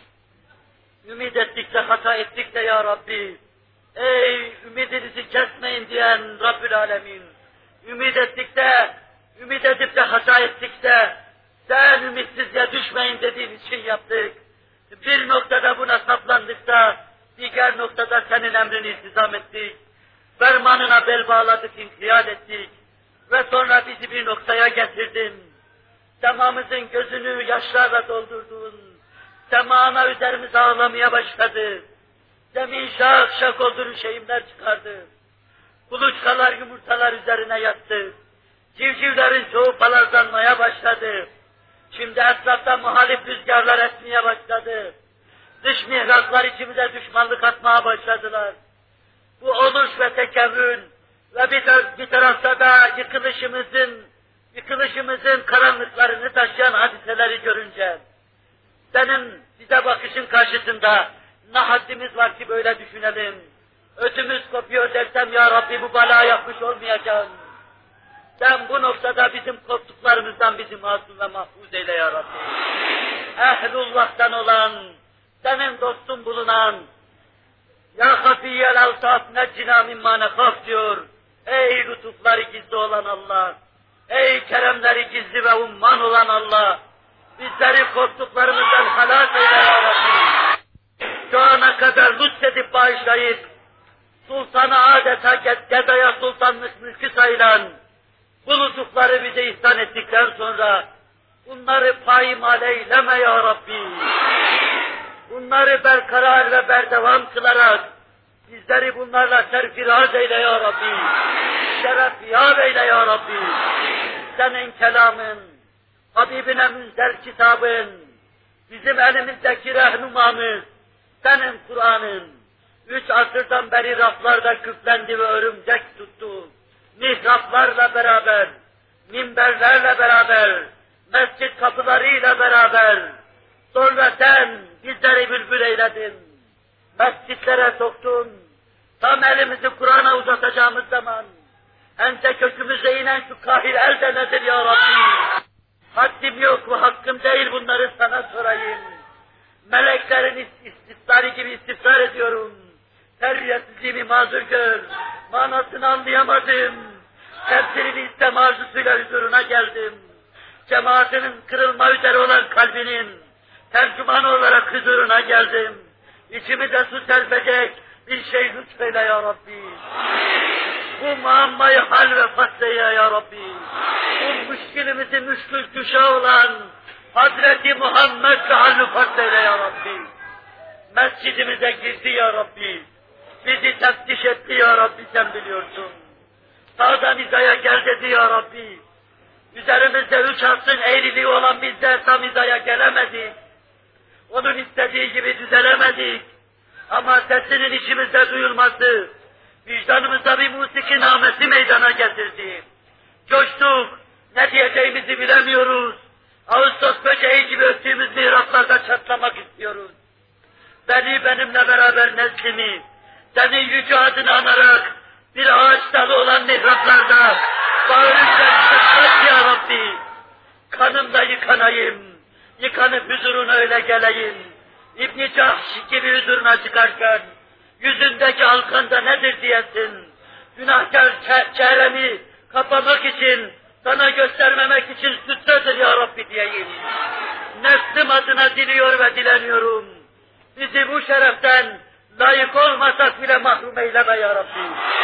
Ümit ettik de hata ettik de ya Rabbi. Ey ümidinizi kesmeyin diyen Rabbül Alemin. Ümit ettik de, ümit edip de hata ettik de, sen ümitsizce düşmeyin dediğin için yaptık. Bir noktada buna saplandık da, diğer noktada senin emrini iltizam ettik. Fermanına bel bağladık, inkiyat ettik. Ve sonra bizi bir noktaya getirdin. Semamızın gözünü yaşlarla doldurdun. Semana üzerimize ağlamaya başladı. Zemin şak şak oldu, şeyimler çıkardı. Kuluçkalar yumurtalar üzerine yattı. Civcivlerin çoğu palazlanmaya başladı. Şimdi etrafta muhalif rüzgarlar esmeye başladı. Dış mihraklar içimize düşmanlık atmaya başladılar. Bu oluş ve tekevvün ve bir, bir tarafta da yıkılışımızın, yıkılışımızın karanlıklarını taşıyan hadiseleri görünce, senin bize bakışın karşısında ne haddimiz var ki böyle düşünelim. Ötümüz kopuyor dersem ya Rabbi bu bala yapmış olmayacağım. Sen bu noktada bizim korktuklarımızdan bizi masum ve mahfuz eyle ya Rabbi. Ehlullah'tan olan, senin dostun bulunan, ya hafiyyel altaf neccina mimma nefaf diyor. Ey lütufları gizli olan Allah, ey keremleri gizli ve umman olan Allah, bizleri korktuklarımızdan halas eyle ya Rabbi. Şu ana kadar lütfedip bağışlayıp, sultana adeta gedaya sultanlık mülkü sayılan, bu lütufları bize ihsan ettikten sonra, bunları paymal eyleme ya Rabbi. Bunları berkarar ve berdevam kılarak, bizleri bunlarla serfiraz eyle ya Rabbi. Şeref yâr eyle ya Rabbi. Senin kelamın, Habibine münzer kitabın, bizim elimizdeki rehnumamız, senin Kur'an'ın, üç asırdan beri raflarda küflendi ve örümcek tuttu. Mihraplarla beraber, minberlerle beraber, mescit kapılarıyla beraber, sonra sen bizleri bülbül eyledin, mescitlere soktun, tam elimizi Kur'an'a uzatacağımız zaman, ense kökümüze inen şu kahir el de nedir ya Rabbi? Haddim yok ve hakkım değil bunları sana sorayım. Meleklerin istiftarı gibi istiftar ediyorum. Terbiyesizliğimi mazur gör, manasını anlayamadım. Tefsirini isteme arzusuyla huzuruna geldim. Cemaatinin kırılma üzere olan kalbinin tercümanı olarak huzuruna geldim. İçimize su serpecek bir şey lütfeyle ya Rabbi. Bu muammayı hal ve fasleye ya Rabbi. Bu müşkilimizi müşkül kuşa olan Hazreti Muhammed'le hal ve fasleyle ya Rabbi. Mescidimize girdi ya Rabbi. Bizi teftiş etti ya Rabbi, sen biliyorsun. Sağdan hizaya gel dedi ya Rabbi. Üzerimizde üç asrın eğriliği olan bizler tam hizaya gelemedik. Onun istediği gibi düzelemedik. Ama sesinin içimizde duyulması, vicdanımızda bir musiki namesi meydana getirdi. Coştuk, ne diyeceğimizi bilemiyoruz. Ağustos böceği gibi öttüğümüz mihraplarda çatlamak istiyoruz. Beni benimle beraber neslimi, senin yüce adını anarak bir ağaç dalı olan mihraplarda bağırırken çatlat ya Rabbi. Kanımda yıkanayım, yıkanıp huzuruna öyle geleyim. İbn-i Cahş gibi huzuruna çıkarken, yüzündeki halkanda nedir diyesin. Günahkar çehremi kapamak için, sana göstermemek için sütredir ya Rabbi diyeyim. Nefsim adına diliyor ve dileniyorum. Bizi bu şereften layık olmasak bile mahrum eyleme ya Rabbi.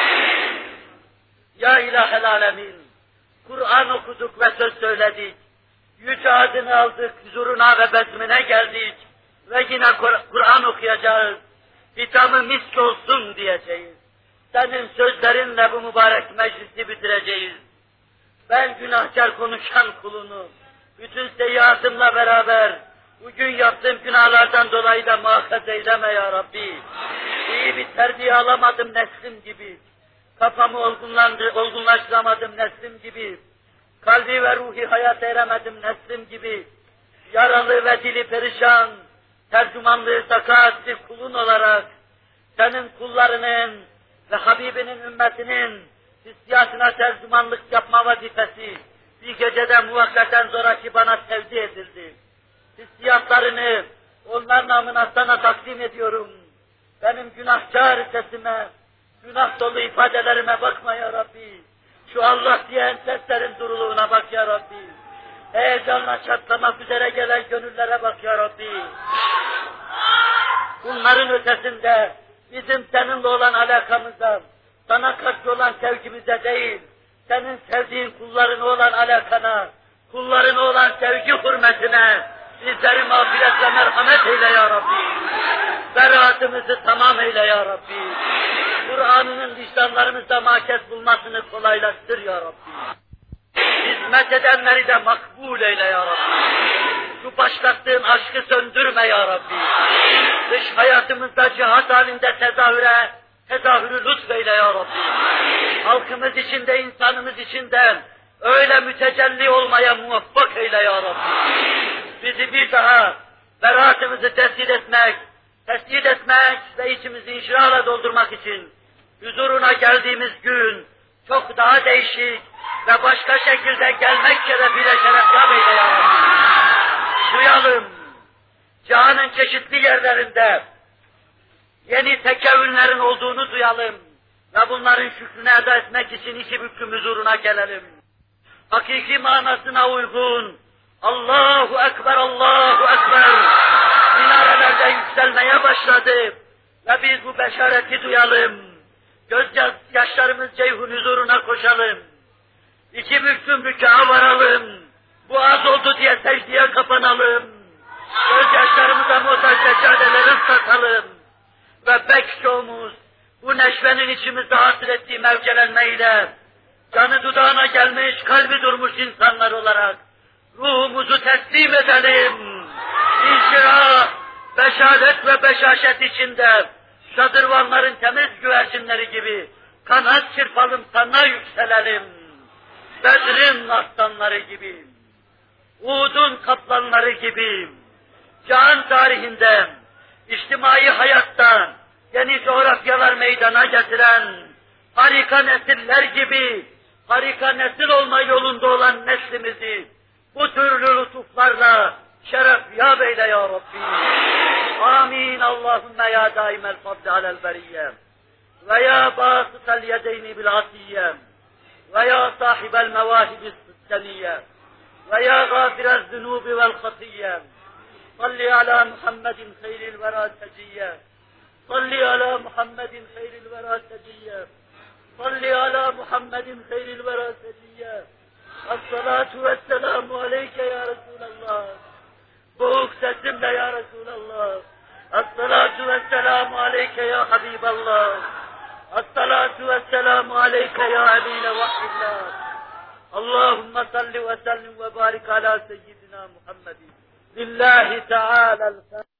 Ya İlahel Alemin, Kur'an okuduk ve söz söyledik. Yüce adını aldık, huzuruna ve besmine geldik. Ve yine Kur'an okuyacağız. Hitamı misk olsun diyeceğiz. Senin sözlerinle bu mübarek meclisi bitireceğiz. Ben günahkar konuşan kulunu, bütün seyyiatımla beraber, bugün yaptığım günahlardan dolayı da muhafaza eyleme ya Rabbi. İyi bir terbiye alamadım neslim gibi. Kafamı olgunlandı, olgunlaştıramadım neslim gibi. Kalbi ve ruhi hayat eremedim neslim gibi. Yaralı ve dili perişan, tercümanlığı sakatlı kulun olarak, senin kullarının ve Habibinin ümmetinin hissiyatına tercümanlık yapma vazifesi bir gecede muvakkaten zoraki bana tevdi edildi. Hissiyatlarını onlar namına sana takdim ediyorum. Benim günahkar sesime, günah dolu ifadelerime bakma ya Rabbi. Şu Allah diyen seslerin duruluğuna bak ya Rabbi. Heyecanla çatlamak üzere gelen gönüllere bak ya Rabbi. Bunların ötesinde bizim seninle olan alakamıza, sana karşı olan sevgimize değil, senin sevdiğin kullarına olan alakana, kullarına olan sevgi hürmetine bizleri mağfiret ve merhamet eyle ya Rabbi. Beraatımızı tamam eyle ya Rabbi. Kur'an'ının vicdanlarımızda mahkes bulmasını kolaylaştır ya Rabbi. Hizmet edenleri de makbul eyle ya Rabbi. Şu başlattığın aşkı söndürme ya Rabbi. Dış hayatımızda cihat halinde tezahüre, tezahürü lütfeyle ya Rabbi. Halkımız içinde, insanımız içinde öyle mütecelli olmaya muvaffak eyle ya Rabbi. Bizi bir daha beraatımızı tescil etmek, tescil etmek ve içimizi inşirahla doldurmak için huzuruna geldiğimiz gün çok daha değişik ve başka şekilde gelmek şerefiyle şerefyab eyle ya Rabbi. Duyalım, cihanın çeşitli yerlerinde yeni tekevünlerin olduğunu duyalım ve bunların şükrünü eda etmek için iki büklüm huzuruna gelelim. Hakiki manasına uygun Allahu Ekber, Allahu Ekber minarelerde yükselmeye başladı ve biz bu beşareti duyalım. Gözyaşlarımız ceyhun huzuruna koşalım. İki büklüm rükaha varalım. Bu az oldu diye secdeye kapanalım. Gözyaşlarımıza muhtaç seccadeleri ıslatalım. Ve pek çoğumuz bu neşvenin içimizde hasıl ettiği mevcelenmeyle canı dudağına gelmiş, kalbi durmuş insanlar olarak ruhumuzu teslim edelim. İnşirah, beşaret ve beşaşet içinde şadırvanların temiz güvercinleri gibi kanat çırpalım, sana yükselelim. Bedrin aslanları gibi, Uhud'un kaplanları gibi, cihan tarihinde, içtimai hayatta yeni coğrafyalar meydana getiren harika nesiller gibi, harika nesil olma yolunda olan neslimizi bu türlü lütuflarla şeref-yâb eyle ya Rabbi. Amin. Allahümme ya daimel fadli alel beriyye ve ya bâsıtel yedeyni bil asiyye ve ya sahibel mevâhibis sistemiyye ve ya gâfirel zünûbi vel hatiyye salli ala Muhammedin hayril verâ seciyye salli ala Muhammedin hayril verâ seciyye Salli ala Muhammedin hayril vera sediyye. Esselatu vesselamu aleyke ya Resulallah. Boğuk sesimle ya Resulallah. Esselatu vesselamu aleyke ya Habiballah. Esselatu vesselamu aleyke ya emine vahillah. Allahümme salli ve sellim ve barik ala seyyidina Muhammedin. Lillahi Teala'l